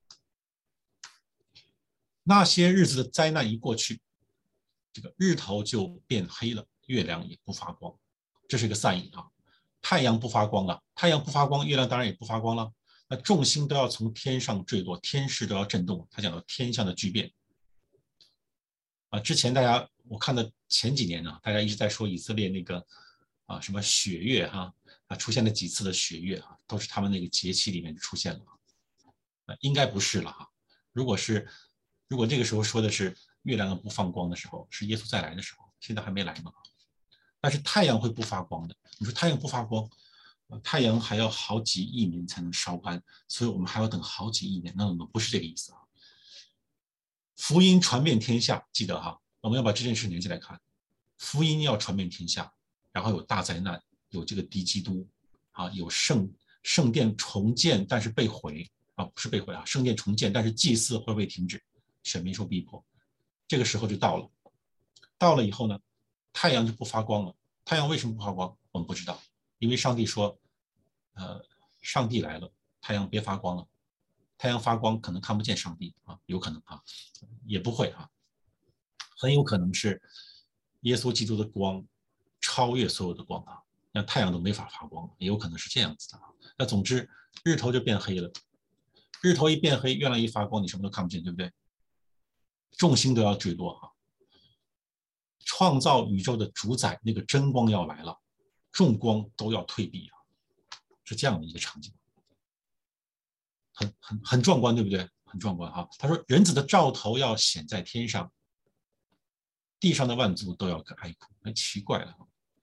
那些日子的灾难一过去，这个日头就变黑了，月亮也不发光，这是一个 sign 啊。太阳不发光了，太阳不发光，月亮当然也不发光了。那众星都要从天上坠落，天势都要震动。他讲到天象的巨变啊。之前大家我看的前几年呢，大家一直在说以色列那个啊什么血月哈啊，出现了几次的血月啊，都是他们那个节气里面出现了。啊，应该不是了哈。如果是如果这个时候说的是月亮不放光的时候，是耶稣再来的时候，现在还没来嘛。但是太阳会不发光的。你说太阳不发光，太阳还要好几亿年才能烧干，所以我们还要等好几亿年。那我们不是这个意思啊。福音传遍天下，记得哈，我们要把这件事连起来看。福音要传遍天下，然后有大灾难，有这个敌基督啊，有圣圣殿重建，但是被毁啊，不是被毁啊，圣殿重建，但是祭祀会被停止，选民受逼迫。这个时候就到了，到了以后呢，太阳就不发光了。太阳为什么不发光？我们不知道，因为上帝说，呃，上帝来了，太阳别发光了。太阳发光可能看不见上帝啊，有可能啊，也不会啊，很有可能是耶稣基督的光超越所有的光啊，那太阳都没法发光，也有可能是这样子的啊。那总之，日头就变黑了，日头一变黑，月亮一发光，你什么都看不见，对不对？众星都要坠落啊。创造宇宙的主宰那个真光要来了，众光都要退避啊，是这样的一个场景，很很很壮观，对不对？很壮观啊！他说，人子的兆头要显在天上，地上的万族都要哀哭。很奇怪了，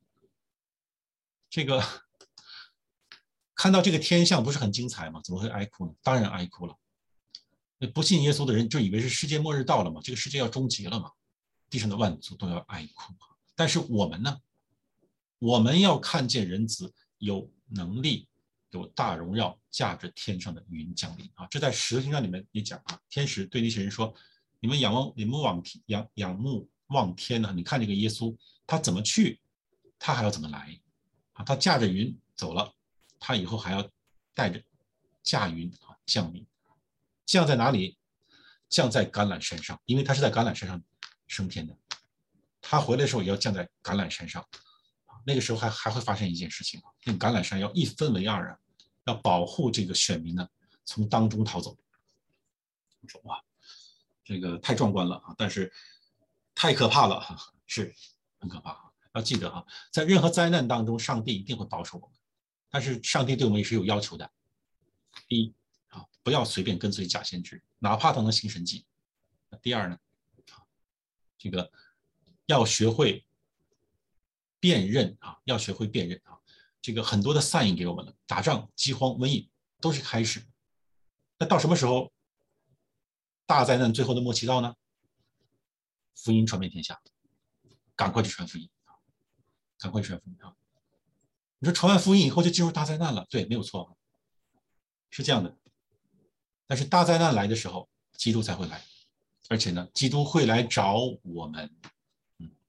这个看到这个天象不是很精彩吗？怎么会哀哭呢？当然哀哭了。不信耶稣的人就以为是世界末日到了嘛，这个世界要终结了嘛，地上的万族都要哀哭。但是我们呢？我们要看见人子有能力、有大荣耀，驾着天上的云降临啊！这在《使徒行传》里面也讲啊，天使对那些人说：“你们仰望，你们往仰仰慕望天呢？你看这个耶稣，他怎么去，他还要怎么来啊？他驾着云走了，他以后还要带着驾云啊降临。降在哪里？降在橄榄山上，因为他是在橄榄山上升天的。他回来的时候也要降在橄榄山上。”那个时候还还会发生一件事情啊，那橄榄山要一分为二啊，要保护这个选民呢从当中逃走。我说哇，这个太壮观了啊，但是太可怕了哈，是很可怕。要记得啊，在任何灾难当中，上帝一定会保守我们，但是上帝对我们也是有要求的。第一啊，不要随便跟随假先知，哪怕他能行神迹。第二呢，这个要学会辨认啊，要学会辨认啊，这个很多的 sign 给我们了，打仗、饥荒、瘟疫都是开始。那到什么时候大灾难最后的末期到呢？福音传遍天下，赶快去传福音啊，赶快去传福音啊！你说传完福音以后就进入大灾难了，对，没有错，是这样的。但是大灾难来的时候，基督才会来，而且呢，基督会来找我们。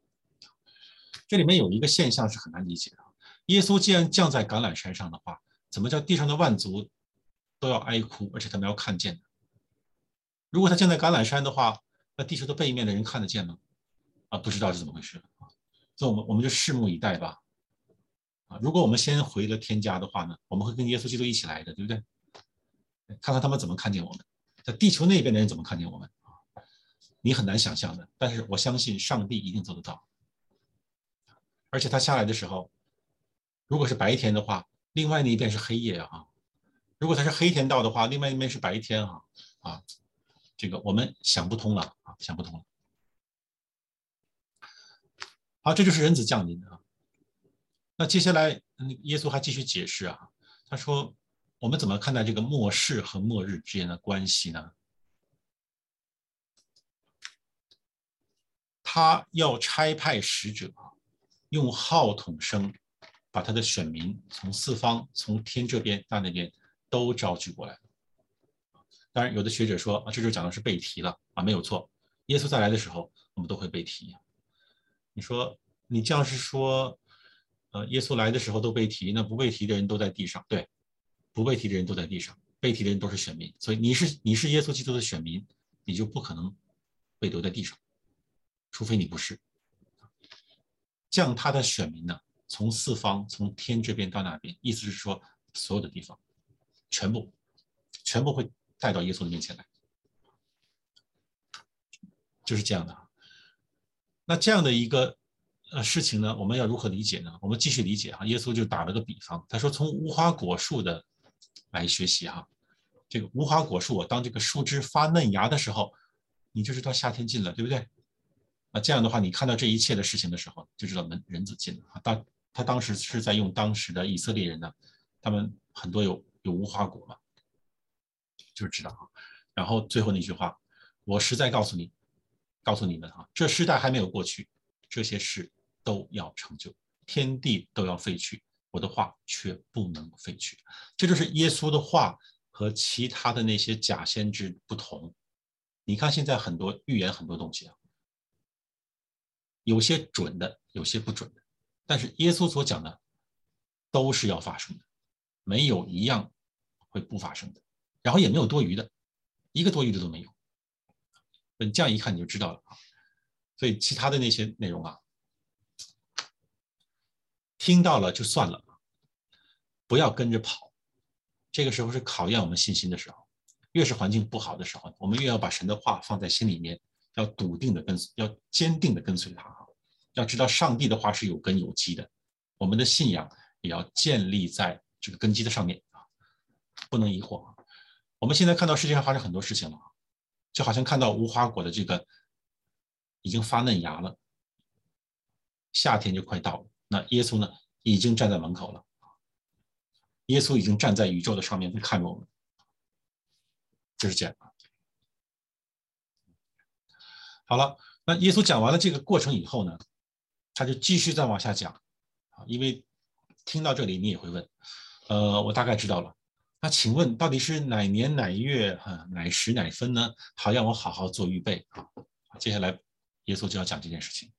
这里面有一个现象是很难理解的，耶稣既然降在橄榄山上的话， 怎么叫地上的万族都要哀哭，而且他们要看见呢？如果他建在橄榄山的话，那地球的背面的人看得见吗？啊，不知道是怎么回事啊。所以我们我们就拭目以待吧。啊，如果我们先回了天家的话呢，我们会跟耶稣基督一起来的，对不对？看看他们怎么看见我们，在地球那边的人怎么看见我们。你很难想象的，但是我相信上帝一定做得到。而且他下来的时候，如果是白天的话，另外那一边是黑夜啊；如果他是黑天到的话，另外一边是白天啊啊，这个我们想不通了啊，想不通了。好，这就是人子降临啊。那接下来，耶稣还继续解释啊，他说：“我们怎么看待这个末世和末日之间的关系呢？他要差派使者，用号筒声，把他的选民从四方、从天这边到那边都招聚过来。当然，有的学者说啊，这就讲的是被提了啊，没有错。耶稣再来的时候，我们都会被提。你说你这样是说，呃，耶稣来的时候都被提，那不被提的人都在地上，对，不被提的人都在地上，被提的人都是选民，所以你是你是耶稣基督的选民，你就不可能被留在地上，除非你不是。降他的选民呢，从四方，从天这边到那边，意思是说所有的地方，全部，全部会带到耶稣的面前来，就是这样的。那这样的一个呃事情呢，我们要如何理解呢？我们继续理解哈，耶稣就打了个比方，他说从无花果树的来学习哈，这个无花果树，当这个树枝发嫩芽的时候，你就知道夏天近了，对不对？那这样的话，你看到这一切的事情的时候，就知道人人子近了。当他当时是在用当时的以色列人呢，他们很多有有无花果嘛，就是知道啊。然后最后那句话，我实在告诉你，告诉你们啊，这世代还没有过去，这些事都要成就，天地都要废去，我的话却不能废去。这就是耶稣的话和其他的那些假先知不同。你看现在很多预言很多东西啊。有些准的，有些不准的，但是耶稣所讲的都是要发生的，没有一样会不发生的，然后也没有多余的，一个多余的都没有。你这样一看你就知道了啊。所以其他的那些内容啊，听到了就算了，不要跟着跑。这个时候是考验我们信心的时候，越是环境不好的时候，我们越要把神的话放在心里面，要笃定的跟随，要坚定的跟随他。要知道上帝的话是有根有基的，我们的信仰也要建立在这个根基的上面啊，不能疑惑。我们现在看到世界上发生很多事情了，就好像看到无花果的这个已经发嫩芽了，夏天就快到了，那耶稣呢已经站在门口了，耶稣已经站在宇宙的上面看着我们，就是这样。好了，那耶稣讲完了这个过程以后呢，他就继续再往下讲，因为听到这里你也会问，呃，我大概知道了，那请问到底是哪年哪月啊，哪时哪分呢？好让我好好做预备啊。接下来耶稣就要讲这件事情。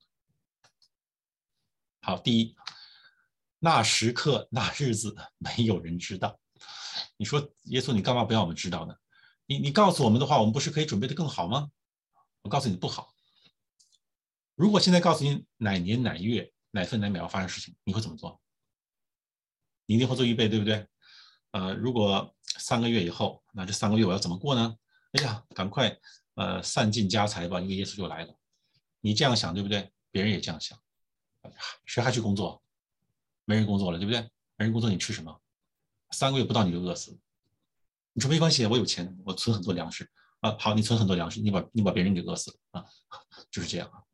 好，第一，那时刻那日子没有人知道。你说耶稣，你干嘛不让我们知道呢？你你告诉我们的话，我们不是可以准备的更好吗？我告诉你不好。如果现在告诉你哪年哪月哪分哪秒要发生事情，你会怎么做？你一定会做预备，对不对？呃，如果三个月以后，那这三个月我要怎么过呢？哎呀，赶快呃散尽家财吧，因为耶稣就来了。你这样想，对不对？别人也这样想，谁还去工作？没人工作了，对不对？没人工作，你吃什么？三个月不到你就饿死了。你说没关系，我有钱，我存很多粮食啊。好，你存很多粮食，你把你把别人给饿死了啊，就是这样啊。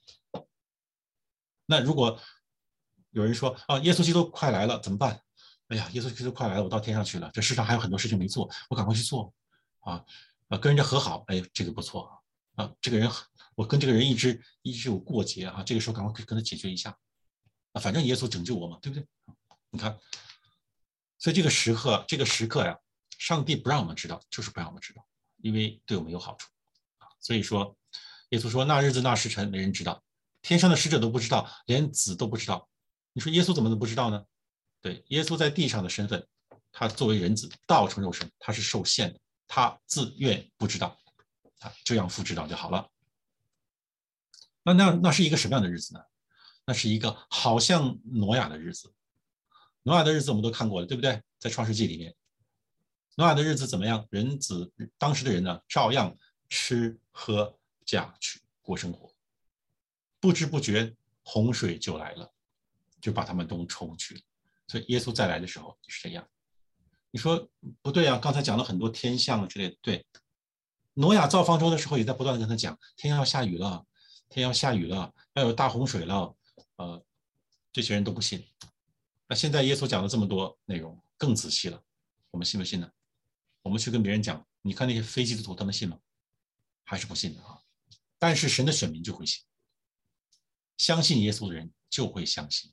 那如果有人说啊，耶稣基督快来了，怎么办？哎呀，耶稣基督快来了，我到天上去了，这世上还有很多事情没做，我赶快去做啊！啊，跟人家和好，哎，这个不错啊。这个人，我跟这个人一直一直有过节啊，这个时候赶快跟他解决一下啊，反正耶稣拯救我嘛，对不对？你看，所以这个时刻，这个时刻呀，上帝不让我们知道，就是不让我们知道，因为对我们有好处啊。所以说，耶稣说那日子那时辰没人知道，天上的使者都不知道，连子都不知道。你说耶稣怎么能不知道呢？对，耶稣在地上的身份， 他作为人子道成肉身，他是受限的，他自愿不知道，啊，这样父知道就好了。那那那是一个什么样的日子呢？那是一个好像挪亚的日子。挪亚的日子我们都看过了，对不对？在创世纪里面，挪亚的日子怎么样？人子当时的人呢，照样吃喝嫁娶过生活，不知不觉洪水就来了，就把他们都冲去了。所以耶稣再来的时候也是这样。你说不对啊？刚才讲了很多天象之类的，对。挪亚造方舟的时候也在不断的跟他讲，天要下雨了，天要下雨了，要有大洪水了，呃，这些人都不信。那现在耶稣讲了这么多内容，更仔细了，我们信不信呢？我们去跟别人讲，你看那些非基督徒，他们信吗？还是不信的啊？但是神的选民就会信，相信耶稣的人就会相信。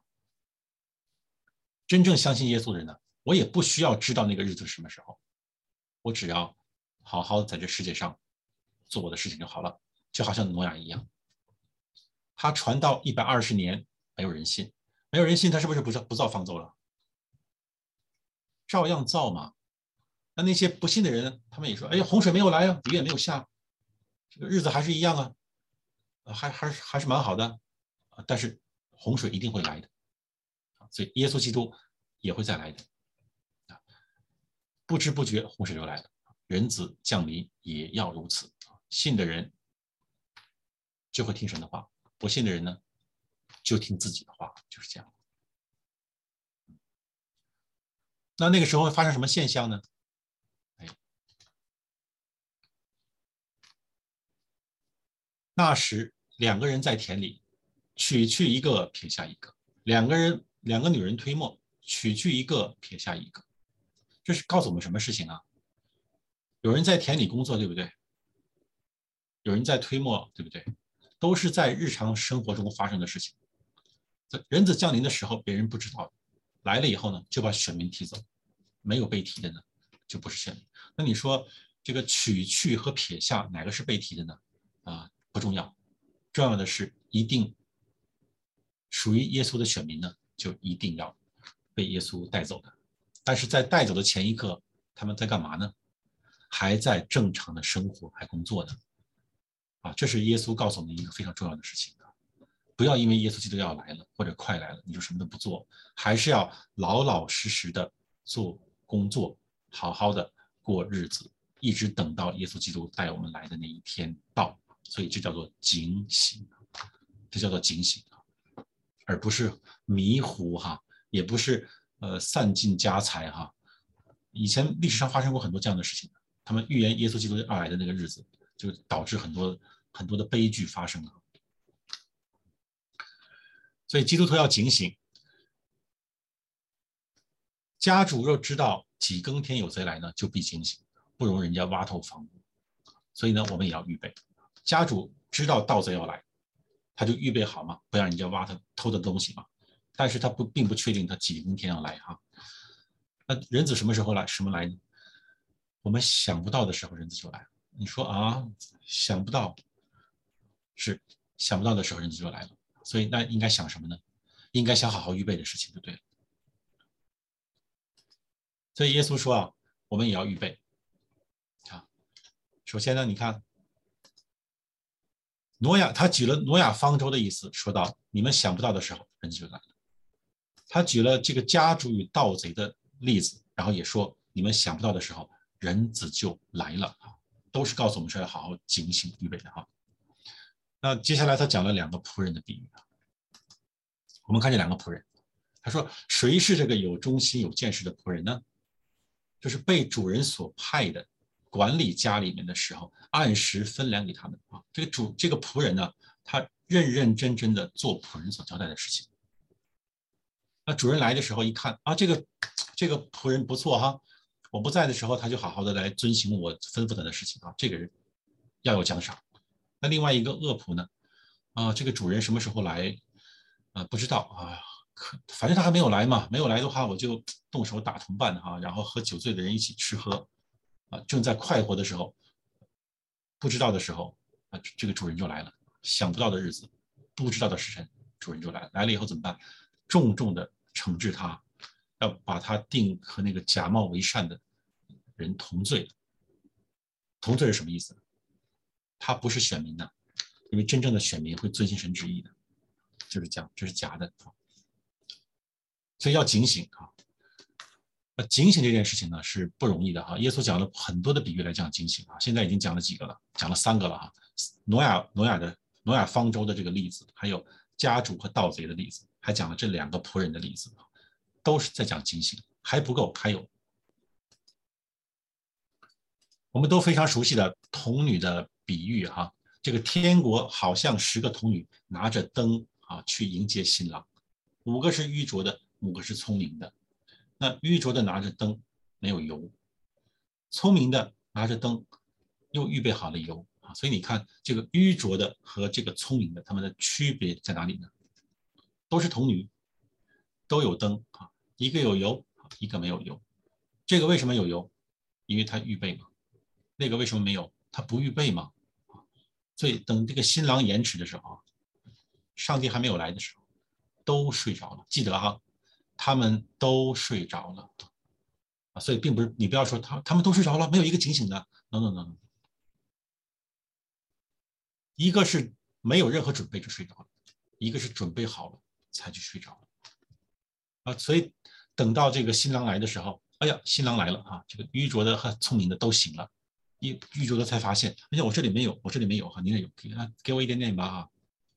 真正相信耶稣的人呢，我也不需要知道那个日子是什么时候，我只要好好在这世界上做我的事情就好了，就好像挪亚一样，他传道一百二十年，没有人信，没有人信，他是不是不造不造方舟了？照样造嘛。那那些不信的人，他们也说：“哎，洪水没有来啊，雨也没有下，这个日子还是一样啊，还还是还是蛮好的。”但是洪水一定会来的，所以耶稣基督也会再来的。不知不觉洪水就来了，人子降临也要如此。信的人就会听神的话，不信的人呢，就听自己的话，就是这样。那那个时候会发生什么现象呢？哎，那时两个人在田里，取去一个，撇下一个；两个人，两个女人推磨，取去一个，撇下一个。这是告诉我们什么事情啊？有人在田里工作，对不对？有人在推磨，对不对？都是在日常生活中发生的事情。人子降临的时候，别人不知道，来了以后呢，就把选民提走，没有被提的呢，就不是选民。那你说这个取去和撇下哪个是被提的呢？啊，不重要，重要的是一定属于耶稣的选民呢，就一定要被耶稣带走的。但是在带走的前一刻，他们在干嘛呢？还在正常的生活，还工作呢。啊，这是耶稣告诉我们一个非常重要的事情。不要因为耶稣基督要来了或者快来了，你就什么都不做，还是要老老实实的做工作，好好的过日子，一直等到耶稣基督带我们来的那一天到。所以这叫做警醒，这叫做警醒，而不是迷糊哈，也不是呃散尽家财哈。以前历史上发生过很多这样的事情，他们预言耶稣基督要来的那个日子，就导致很多很多的悲剧发生了。所以基督徒要警醒，家主若知道几更天有贼来呢，就必警醒，不容人家挖透房屋。所以呢，我们也要预备。家主知道盗贼要来，他就预备好嘛，不让人家挖他偷的东西嘛。但是他不并不确定他几更天要来哈。那人子什么时候来？什么来呢？我们想不到的时候，人子就来了。你说啊，想不到，是想不到的时候，人子就来了。所以那应该想什么呢？应该想好好预备的事情就对了。所以耶稣说啊，我们也要预备啊。首先呢，你看挪亚，他举了挪亚方舟的意思，说到你们想不到的时候，人就来了。他举了这个家主与盗贼的例子，然后也说你们想不到的时候，人子就来了啊，都是告诉我们说要好好警醒预备的哈。那接下来他讲了两个仆人的比喻啊，我们看这两个仆人，他说谁是这个有忠心有见识的仆人呢？就是被主人所派的，管理家里面的时候，按时分粮给他们啊。这个主这个仆人呢，他认认真真的做仆人所交代的事情。那主人来的时候一看啊，这个这个仆人不错哈，我不在的时候他就好好的来遵行我吩咐他的事情啊，这个人要有奖赏。那另外一个恶仆呢，啊，这个主人什么时候来啊？不知道啊，反正他还没有来嘛，没有来的话我就动手打同伴哈，然后和酒醉的人一起吃喝啊，正在快活的时候，不知道的时候啊，这个主人就来了，想不到的日子，不知道的时辰，主人就来了，来了以后怎么办？重重的惩治他， 要把他定和那个假冒为善的人同罪。同罪是什么意思？他不是选民的，因为真正的选民会遵行神旨意的，就是讲这是假的，所以要警醒啊。呃，警醒这件事情呢是不容易的哈。耶稣讲了很多的比喻来讲警醒啊，现在已经讲了几个了，讲了三个了哈。挪亚挪亚的挪亚方舟的这个例子，还有家主和盗贼的例子，还讲了这两个仆人的例子，都是在讲警醒，还不够，还有。我们都非常熟悉的童女的比喻哈，这个天国好像十个童女拿着灯啊去迎接新郎，五个是愚拙的，五个是聪明的。那愚拙的拿着灯没有油，聪明的拿着灯又预备好了油啊，所以你看这个愚拙的和这个聪明的，他们的区别在哪里呢？都是童女，都有灯啊，一个有油，一个没有油。这个为什么有油？因为他预备嘛。那个为什么没有？他不预备嘛。所以等这个新郎延迟的时候，上帝还没有来的时候，都睡着了。记得哈，他们都睡着了啊。所以并不是你不要说他他们都睡着了，没有一个警醒的。no no no， 一个是没有任何准备就睡着了，一个是准备好了才去睡着了啊。所以等到这个新郎来的时候，哎呀，新郎来了啊，这个愚拙的和聪明的都醒了。一愚拙的才发现，哎呀，我这里没有，我这里没有哈，你那有，给给我一点点吧哈。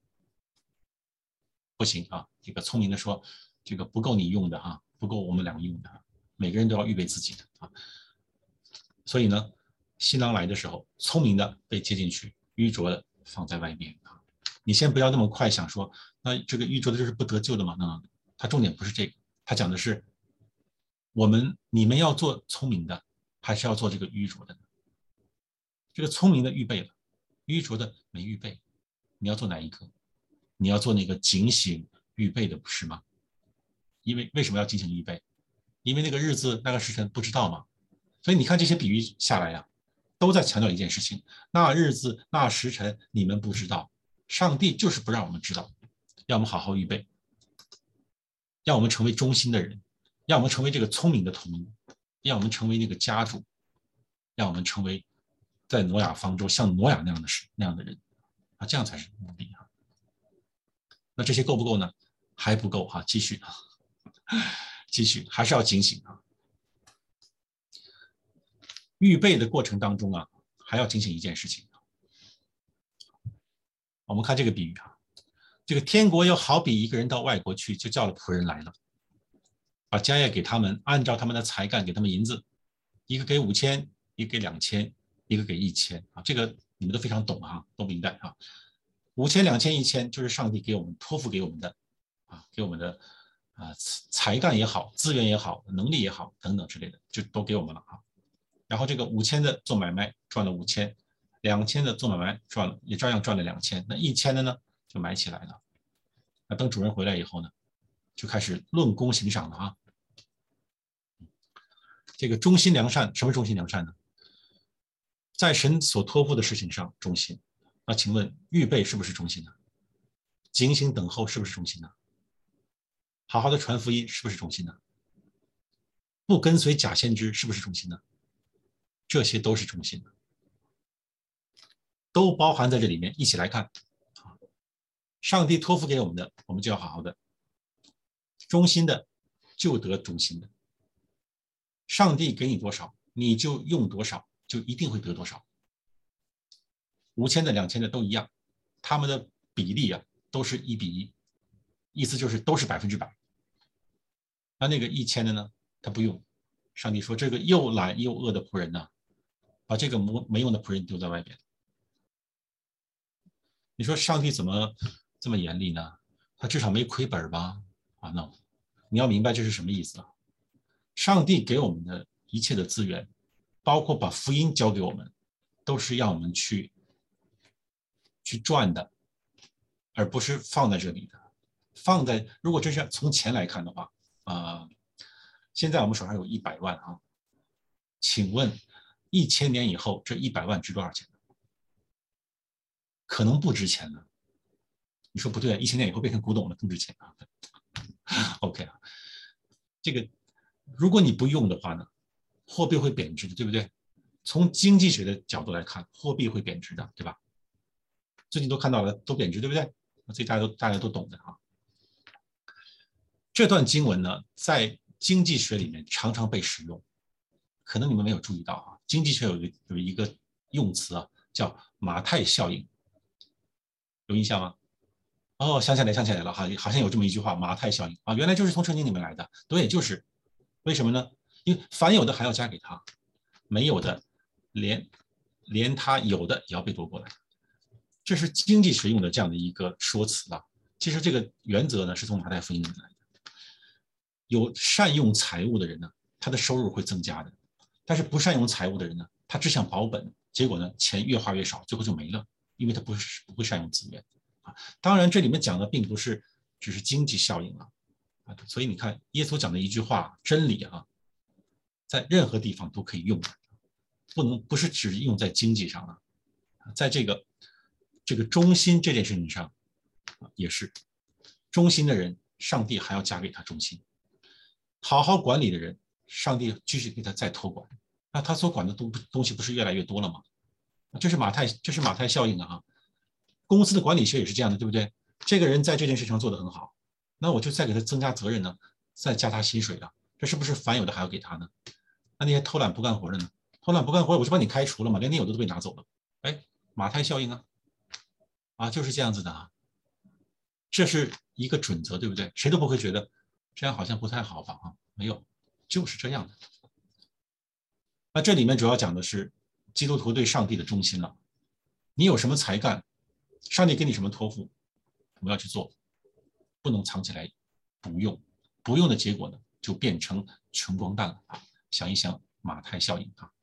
不行啊，这个聪明的说，这个不够你用的哈，不够我们两个用的，每个人都要预备自己的啊。所以呢，新郎来的时候，聪明的被接进去，愚拙的放在外面啊。你先不要那么快想说，那这个愚拙的就是不得救的嘛？那他重点不是这个，他讲的是我们你们要做聪明的，还是要做这个愚拙的呢？这个聪明的预备了，愚拙的没预备，你要做哪一个？你要做那个警醒预备的，不是吗？因为为什么要警醒预备？因为那个日子那个时辰不知道嘛。所以你看这些比喻下来呀、啊，都在强调一件事情：那日子那时辰你们不知道，上帝就是不让我们知道，要我们好好预备，要我们成为忠心的人，要我们成为这个聪明的童女，要我们成为那个家主，让我们成为在挪亚方舟像挪亚那样的那样的人啊，这样才是目的啊。那这些够不够呢？还不够哈，继续啊，继续还是要警醒啊。预备的过程当中啊，还要警醒一件事情。我们看这个比喻啊，这个天国又好比一个人到外国去，就叫了仆人来了，把家业给他们，按照他们的才干给他们银子，一个给五千，一个给两千，一个给一千啊。这个你们都非常懂啊，都明白啊。五千、两千、一千，就是上帝给我们托付给我们的啊，给我们的啊才干也好，资源也好，能力也好等等之类的，就都给我们了啊。然后这个五千的做买卖赚了五千，两千的做买卖赚了也照样赚了两千，那一千的呢就买起来了。那等主人回来以后呢，就开始论功行赏了啊。这个忠心良善，什么忠心良善呢？在神所托付的事情上忠心。那请问预备是不是忠心呢？警醒等候是不是忠心呢？好好的传福音是不是忠心呢？不跟随假先知是不是忠心呢？这些都是忠心的，都包含在这里面。一起来看，上帝托付给我们的，我们就要好好的忠心的，就得忠心的。上帝给你多少，你就用多少，就一定会得多少。五千的、两千的都一样，他们的比例啊都是一比一，意思就是都是百分之百。那那个一千的呢，他不用。上帝说这个又懒又饿的仆人呢，把这个没用的仆人丢在外边。你说上帝怎么这么严厉呢？他至少没亏本吧？啊 ，no， 你要明白这是什么意思啊？上帝给我们的一切的资源，包括把福音交给我们，都是让我们去去赚的，而不是放在这里的。放在如果真是从钱来看的话，啊、呃，现在我们手上有一百万啊，请问一千年以后这一百万值多少钱呢？可能不值钱呢。你说不对啊，一千年以后变成古董了更值钱啊。OK 啊，这个如果你不用的话呢，货币会贬值的，对不对？从经济学的角度来看，货币会贬值的，对吧？最近都看到了，都贬值，对不对？这大家都大家都懂的啊。这段经文呢，在经济学里面常常被使用，可能你们没有注意到啊。经济学有一个有一个用词啊，叫马太效应，有印象吗？哦，想起来，想起来了哈，好像有这么一句话，马太效应啊，原来就是从圣经里面来的。对，就是为什么呢？因为凡有的还要加给他，没有的连连他有的也要被夺过来。这是经济学用的这样的一个说辞啊。其实这个原则呢，是从马太福音里面来的。有善用财物的人呢，他的收入会增加的；但是不善用财物的人呢，他只想保本，结果呢，钱越花越少，最后就没了，因为他不是不会善用资源啊。当然，这里面讲的并不是只是经济效应啊，啊，所以你看，耶稣讲的一句话真理啊，在任何地方都可以用的，不能不是只用在经济上啊，在这个这个忠心这件事情上也是，忠心的人，上帝还要加给他忠心。好好管理的人，上帝继续给他再托管，那他所管的东东西不是越来越多了吗？这是马太，这是马太效应啊！公司的管理学也是这样的，对不对？这个人在这件事情上做得很好，那我就再给他增加责任呢，再加他薪水了，这是不是凡有的还要给他呢？那那些偷懒不干活的呢？偷懒不干活，我就把你开除了嘛，连你有的都被拿走了。哎，马太效应啊，啊，就是这样子的啊，这是一个准则，对不对？谁都不会觉得这样好像不太好吧？啊，没有，就是这样的。那这里面主要讲的是基督徒对上帝的忠心了。你有什么才干，上帝给你什么托付，我们要去做，不能藏起来不用。不用的结果呢，就变成穷光蛋了啊！想一想马太效应啊。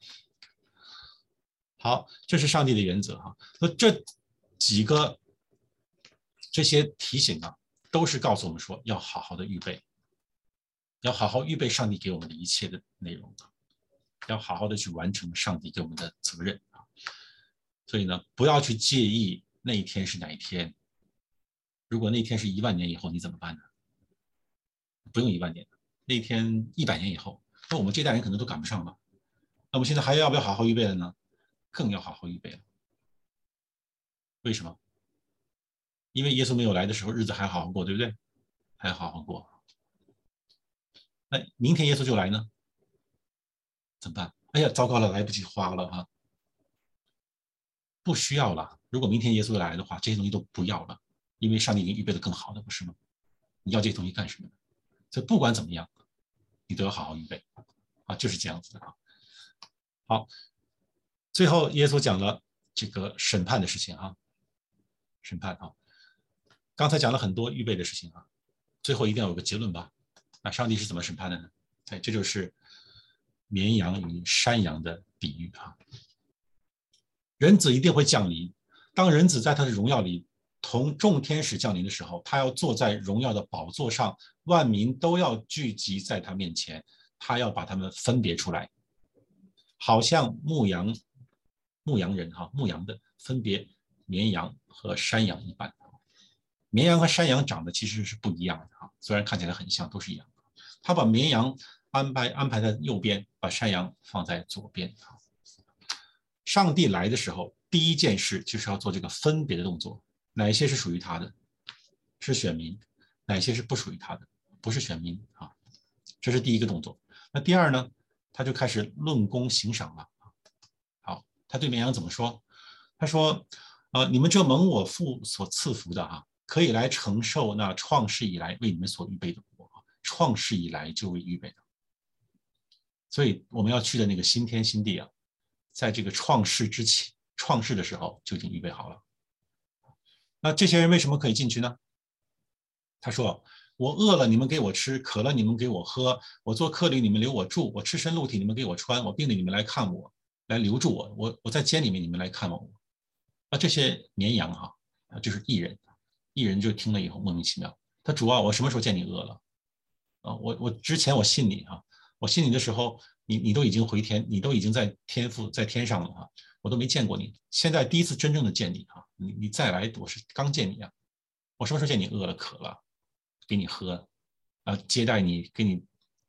好，这是上帝的原则哈。那这几个这些提醒啊，都是告诉我们说要好好的预备，要好好预备上帝给我们的一切的内容啊，要好好的去完成上帝给我们的责任啊。所以呢，不要去介意那一天是哪一天。如果那一天是一万年以后，你怎么办呢？不用一万年，那一天一百年以后，那我们这代人可能都赶不上了。那我们现在还要不要好好预备了呢？更要好好预备了。为什么？因为耶稣没有来的时候，日子还好好过，对不对？还好好过。那明天耶稣就来呢，怎么办？哎呀，糟糕了，来不及花了啊！不需要了。如果明天耶稣来的话，这些东西都不要了，因为上帝已经预备的更好的，不是吗？你要这些东西干什么呢？所以不管怎么样，你都要好好预备啊，就是这样子的啊。好，最后耶稣讲了这个审判的事情啊，审判啊。刚才讲了很多预备的事情啊，最后一定要有个结论吧？那上帝是怎么审判的呢？哎，这就是绵羊与山羊的比喻啊。人子一定会降临，当人子在他的荣耀里同众天使降临的时候，他要坐在荣耀的宝座上，万民都要聚集在他面前，他要把他们分别出来，好像牧羊牧羊人哈牧羊的分别绵羊和山羊一般。绵羊和山羊长得其实是不一样的啊，虽然看起来很像，都是一样的。他把绵羊安排安排在右边，把山羊放在左边啊。上帝来的时候，第一件事就是要做这个分别的动作，哪些是属于他的，是选民；哪些是不属于他的，不是选民啊。这是第一个动作。那第二呢，他就开始论功行赏了。好，他对绵羊怎么说？他说：“呃，你们这蒙我父所赐福的啊，可以来承受那创世以来为你们所预备的国。创世以来就为预备的，所以我们要去的那个新天新地啊。”在这个创世之前，创世的时候就已经预备好了。那这些人为什么可以进去呢？他说：“我饿了，你们给我吃；渴了，你们给我喝；我做客旅，你们留我住；我赤身露体，你们给我穿；我病了，你们来看我，来留住我；我我在监里面，你们来看我。”啊，这些绵羊哈啊，就是异人，异人就听了以后莫名其妙。他主啊，我什么时候见你饿了？啊，我我之前我信你啊，我信你的时候。你你都已经回天，你都已经在天父在天上了啊，我都没见过你，现在第一次真正的见你啊，你你再来，我是刚见你啊，我什么时候见你饿了渴了，给你喝，啊接待你，给你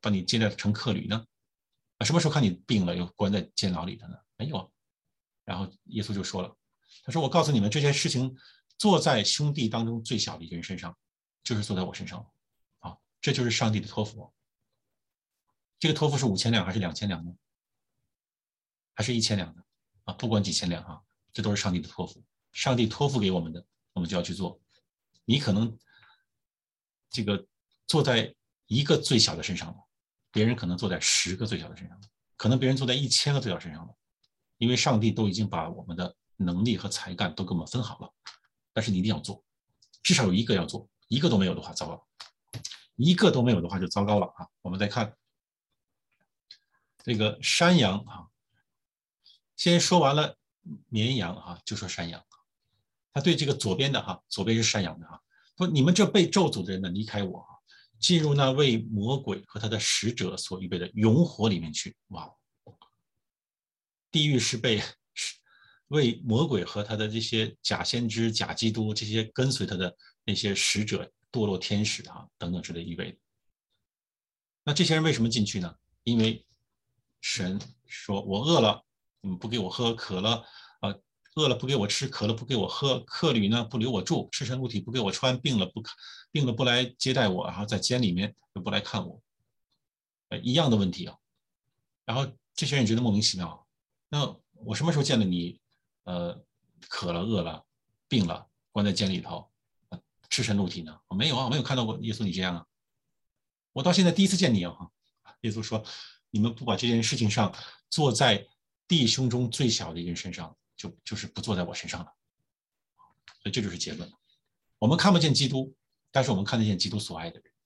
把你接待成客旅呢？啊，什么时候看你病了又关在监牢里的呢？没有啊。然后耶稣就说了，他说：“我告诉你们，这些事情做在兄弟当中最小的一个人身上，就是做在我身上了。啊，这就是上帝的托付。这个托付是五千两还是两千两呢？还是一千两呢？啊，不管几千两啊，这都是上帝的托付。上帝托付给我们的，我们就要去做。你可能这个坐在一个最小的身上了，别人可能坐在十个最小的身上了，可能别人坐在一千个最小身上了，因为上帝都已经把我们的能力和才干都给我们分好了。但是你一定要做，至少有一个要做，一个都没有的话，糟糕，一个都没有的话就糟糕了啊！我们再看这个山羊啊，先说完了绵羊啊，就说山羊。他对这个左边的哈，左边是山羊的哈，说你们这被咒诅的人呢，离开我，进入那为魔鬼和他的使者所预备的永火里面去。哇，地狱是被为魔鬼和他的这些假先知、假基督这些跟随他的那些使者、堕落天使啊等等之类预备的。那这些人为什么进去呢？因为神说：“我饿了，你们不给我喝；渴了，啊，饿了不给我吃，渴了不给我喝；客旅呢不留我住，赤身露体不给我穿，病了不病了不来接待我，然后在监里面又不来看我，呃，一样的问题啊。然后这些人觉得莫名其妙，那我什么时候见了你？呃，渴了、饿了、病了，关在监里头，赤身露体呢？我没有啊，我没有看到过耶稣你这样啊。我到现在第一次见你啊。”耶稣说：“你们不把这件事情上做在弟兄中最小的一个人身上，就就是不做在我身上了。”所以这就是结论。我们看不见基督，但是我们看得见基督所爱的人，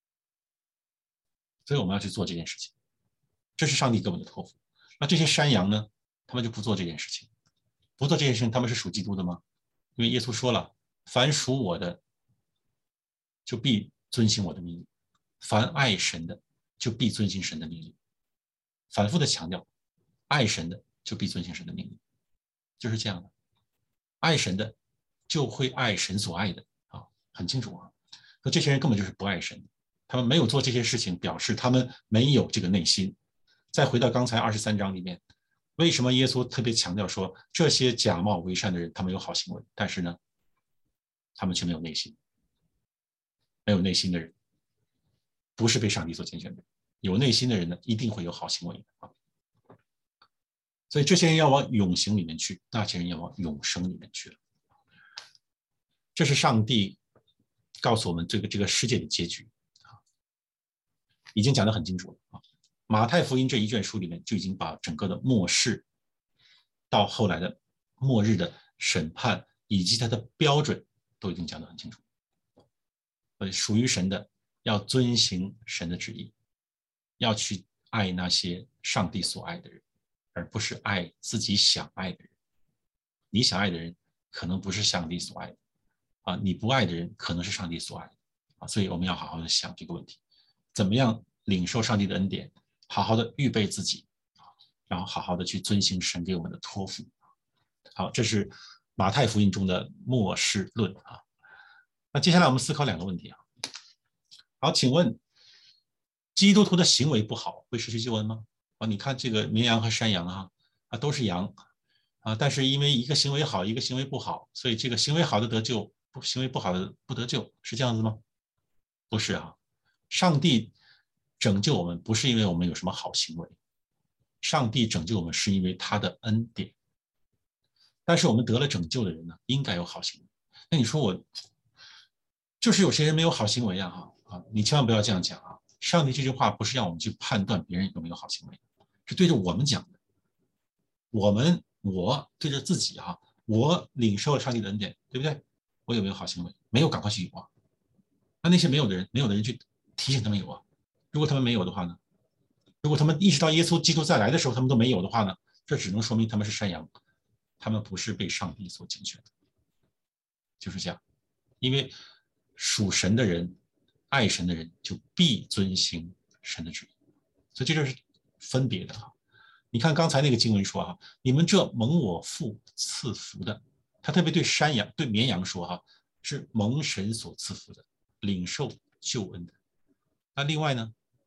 所以我们要去做这件事情。这是上帝给我们的托付。那这些山羊呢？他们就不做这件事情，不做这件事情，他们是属基督的吗？因为耶稣说了：“凡属我的，就必遵行我的命令；凡爱神的，就必遵行神的命令。”反复的强调，爱神的就必遵行神的命令，就是这样的。爱神的就会爱神所爱的啊，很清楚啊。可这些人根本就是不爱神，他们没有做这些事情，表示他们没有这个内心。再回到刚才二十三章里面，为什么耶稣特别强调说这些假冒为善的人他们有好行为，但是呢，他们却没有内心？没有内心的人不是被上帝所拣选的，有内心的人呢，一定会有好行为的啊。所以这些人要往永刑里面去，那些人要往永生里面去了。这是上帝告诉我们这个这个世界的结局啊，已经讲得很清楚了啊。马太福音这一卷书里面就已经把整个的末世到后来的末日的审判以及它的标准都已经讲得很清楚。呃，属于神的要遵行神的旨意，要去爱那些上帝所爱的人，而不是爱自己想爱的人。你想爱的人可能不是上帝所爱的啊，你不爱的人可能是上帝所爱的啊。所以我们要好好的想这个问题，怎么样领受上帝的恩典，好好的预备自己，然后好好的去遵行神给我们的托付。好，这是马太福音中的末世论啊。那接下来我们思考两个问题啊。好，请问基督徒的行为不好会失去救恩吗？啊，你看这个绵羊和山羊啊，啊都是羊啊，但是因为一个行为好，一个行为不好，所以这个行为好的得救，行为不好的不得救，是这样子吗？不是啊，上帝拯救我们不是因为我们有什么好行为，上帝拯救我们是因为他的恩典。但是我们得了拯救的人呢，应该有好行为。那你说我就是有些人没有好行为啊，哈啊，你千万不要这样讲啊！上帝这句话不是让我们去判断别人有没有好行为，是对着我们讲的。我们我对着自己啊，我领受了上帝的恩典，对不对？我有没有好行为？没有，赶快去有啊！那那些没有的人，没有的人去提醒他们有啊。如果他们没有的话呢？如果他们意识到耶稣基督再来的时候，他们都没有的话呢？这只能说明他们是山羊，他们不是被上帝所拣选的，就是这样。因为属神的人、爱神的人就必遵行神的旨意，所以这就是分别的啊。你看刚才那个经文说啊，你们这蒙我父赐福的，他特别对山羊、对绵羊说哈，是蒙神所赐福的，领受救恩的。那另外呢，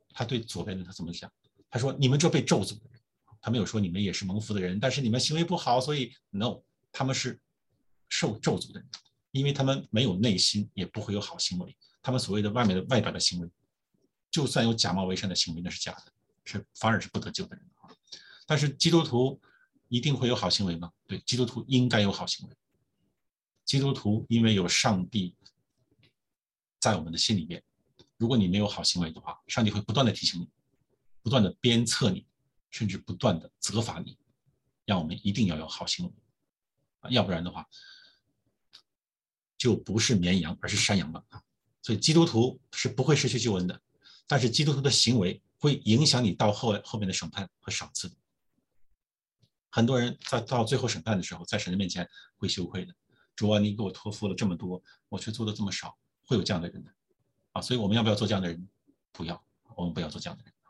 他对左边的他怎么想？他说你们这被咒诅的人，他没有说你们也是蒙福的人，但是你们行为不好，所以 no， 他们是受咒诅的人，因为他们没有内心，也不会有好行为。他们所谓的外面的外表的行为，就算有假冒为善的行为，那是假的，是反而是不得救的人啊。但是基督徒一定会有好行为吗？对，基督徒应该有好行为。基督徒因为有上帝在我们的心里面，如果你没有好行为的话，上帝会不断的提醒你，不断的鞭策你，甚至不断的责罚你，让我们一定要有好行为，要不然的话，就不是绵羊，而是山羊了。所以基督徒是不会失去救恩的，但是基督徒的行为会影响你到后后面的审判和赏赐的。很多人在到最后审判的时候，在神的面前会羞愧的。主啊，你给我托付了这么多，我却做的这么少，会有这样的人的啊。所以我们要不要做这样的人？不要，我们不要做这样的人。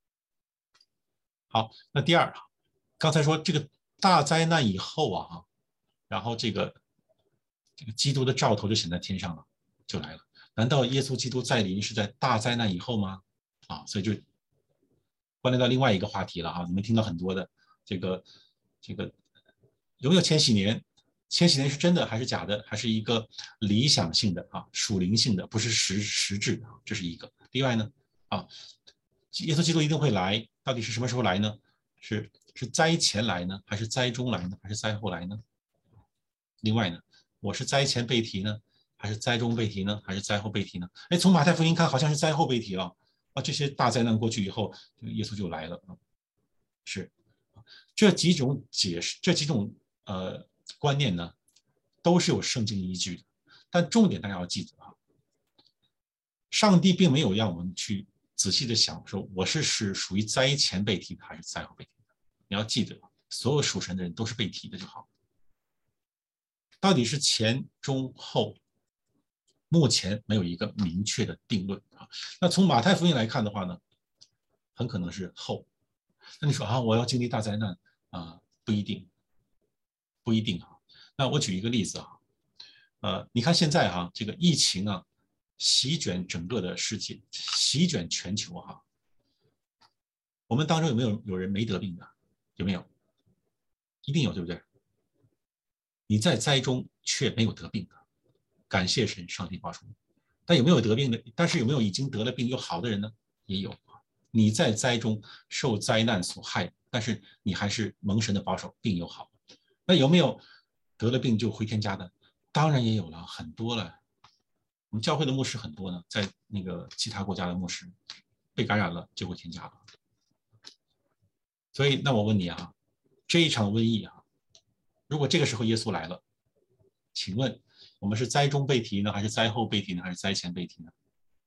好，那第二，刚才说这个大灾难以后啊，然后这个这个基督的兆头就显在天上了，就来了。难道耶稣基督再临是在大灾难以后吗？啊，所以就关联到另外一个话题了哈。你们听到很多的这个这个有没有千禧年？千禧年是真的还是假的？还是一个理想性的啊，属灵性的，不是实实质的，这是一个。另外呢，啊，耶稣基督一定会来，到底是什么时候来呢？是是灾前来呢，还是灾中来呢，还是灾后来呢？另外呢，我是灾前被提呢，还是灾中被提呢，还是灾后被提呢？哎，从马太福音看，好像是灾后被提了啊。这些大灾难过去以后，耶稣就来了啊。是这几种解释，这几种呃观念呢，都是有圣经依据的。但重点大家要记得啊，上帝并没有让我们去仔细的想说，我是是属于灾前被提的还是灾后被提的。你要记得，所有属神的人都是被提的就好。到底是前中后，目前没有一个明确的定论啊。那从马太福音来看的话呢，很可能是后。那你说啊，我要经历大灾难啊，不一定，不一定啊。那我举一个例子啊，呃，你看现在哈，这个疫情啊，席卷整个的世界，席卷全球哈。我们当中有没有有人没得病的？有没有？一定有，对不对？你在灾中却没有得病的，感谢神，上帝保守你。但有没有得病的？但是有没有已经得了病又好的人呢？也有。你在灾中受灾难所害，但是你还是蒙神的保守，病又好。那有没有得了病就回天家的？当然也有了，很多了。我们教会的牧师很多呢，在那个其他国家的牧师被感染了就回天家了。所以，那我问你啊，这一场瘟疫啊，如果这个时候耶稣来了，请问我们是灾中被提呢，还是灾后被提呢，还是灾前被提呢？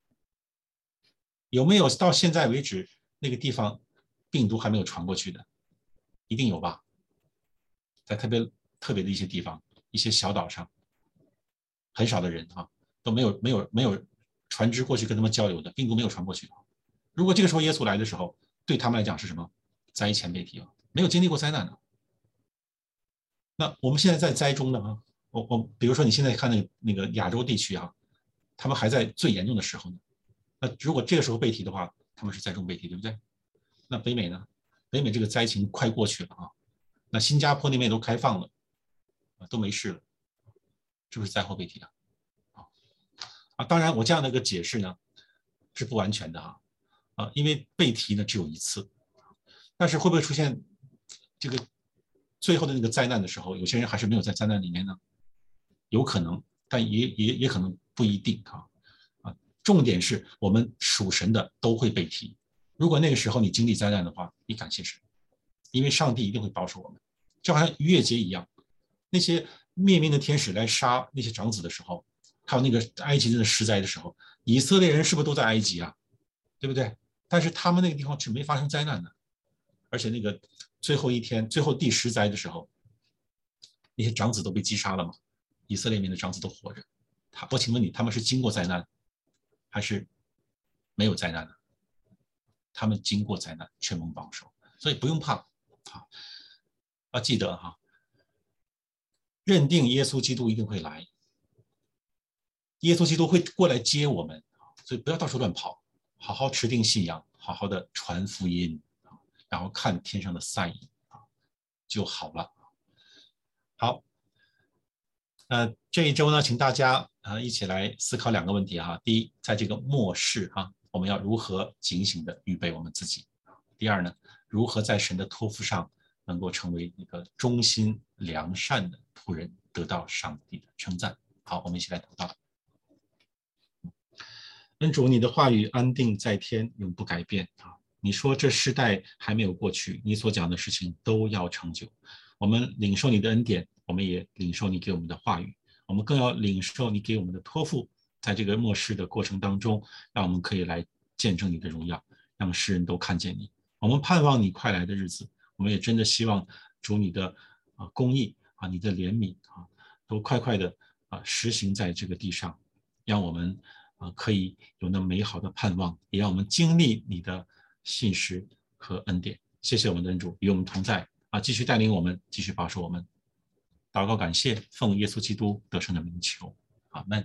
有没有到现在为止那个地方病毒还没有传过去的？一定有吧？在特别特别的一些地方，一些小岛上，很少的人啊，都没有没有没有船只过去跟他们交流的，病毒没有传过去。如果这个时候耶稣来的时候，对他们来讲是什么？灾前被提啊，没有经历过灾难的。那我们现在在灾中呢啊，我我比如说你现在看那个那个亚洲地区啊，他们还在最严重的时候呢。那如果这个时候被提的话，他们是灾中被提，对不对？那北美呢？北美这个灾情快过去了啊，那新加坡那边都开放了，都没事了，是不是灾后被提啊？啊，当然我这样的一个解释呢是不完全的啊，啊，因为被提呢只有一次，但是会不会出现这个最后的那个灾难的时候，有些人还是没有在灾难里面呢？有可能，但也也也可能不一定啊。啊，重点是我们属神的都会被提。如果那个时候你经历灾难的话，你感谢神，因为上帝一定会保守我们，就好像逾越节一样，那些灭命的天使来杀那些长子的时候，还有那个埃及的十灾的时候，以色列人是不是都在埃及啊？对不对？但是他们那个地方是没发生灾难的，而且那个最后一天，最后第十灾的时候，那些长子都被击杀了嘛，以色列民的长子都活着。他，我请问你，他们是经过灾难，还是没有灾难的？他们经过灾难，却蒙保守，所以不用怕啊！要记得哈，认定耶稣基督一定会来，耶稣基督会过来接我们，所以不要到处乱跑，好好持定信仰， 好好的传福音，然后看天上的 sign 就好了。好，那这一周呢，请大家啊一起来思考两个问题哈。第一，在这个末世啊，我们要如何警醒的预备我们自己？第二呢，如何在神的托付上能够成为一个忠心良善的仆人，得到上帝的称赞？好，我们一起来祷告。恩主，你的话语安定在天，永不改变啊！你说这世代还没有过去，你所讲的事情都要成就。我们领受你的恩典，我们也领受你给我们的话语，我们更要领受你给我们的托付，在这个末世的过程当中，让我们可以来见证你的荣耀，让世人都看见你。我们盼望你快来的日子，我们也真的希望主你的啊公义啊，你的怜悯啊，都快快的啊实行在这个地上，让我们啊可以有那美好的盼望，也让我们经历你的信实和恩典。谢谢我们的恩主与我们同在啊，继续带领我们，继续保守我们。祷告感谢，奉耶稣基督得胜的名求，阿们。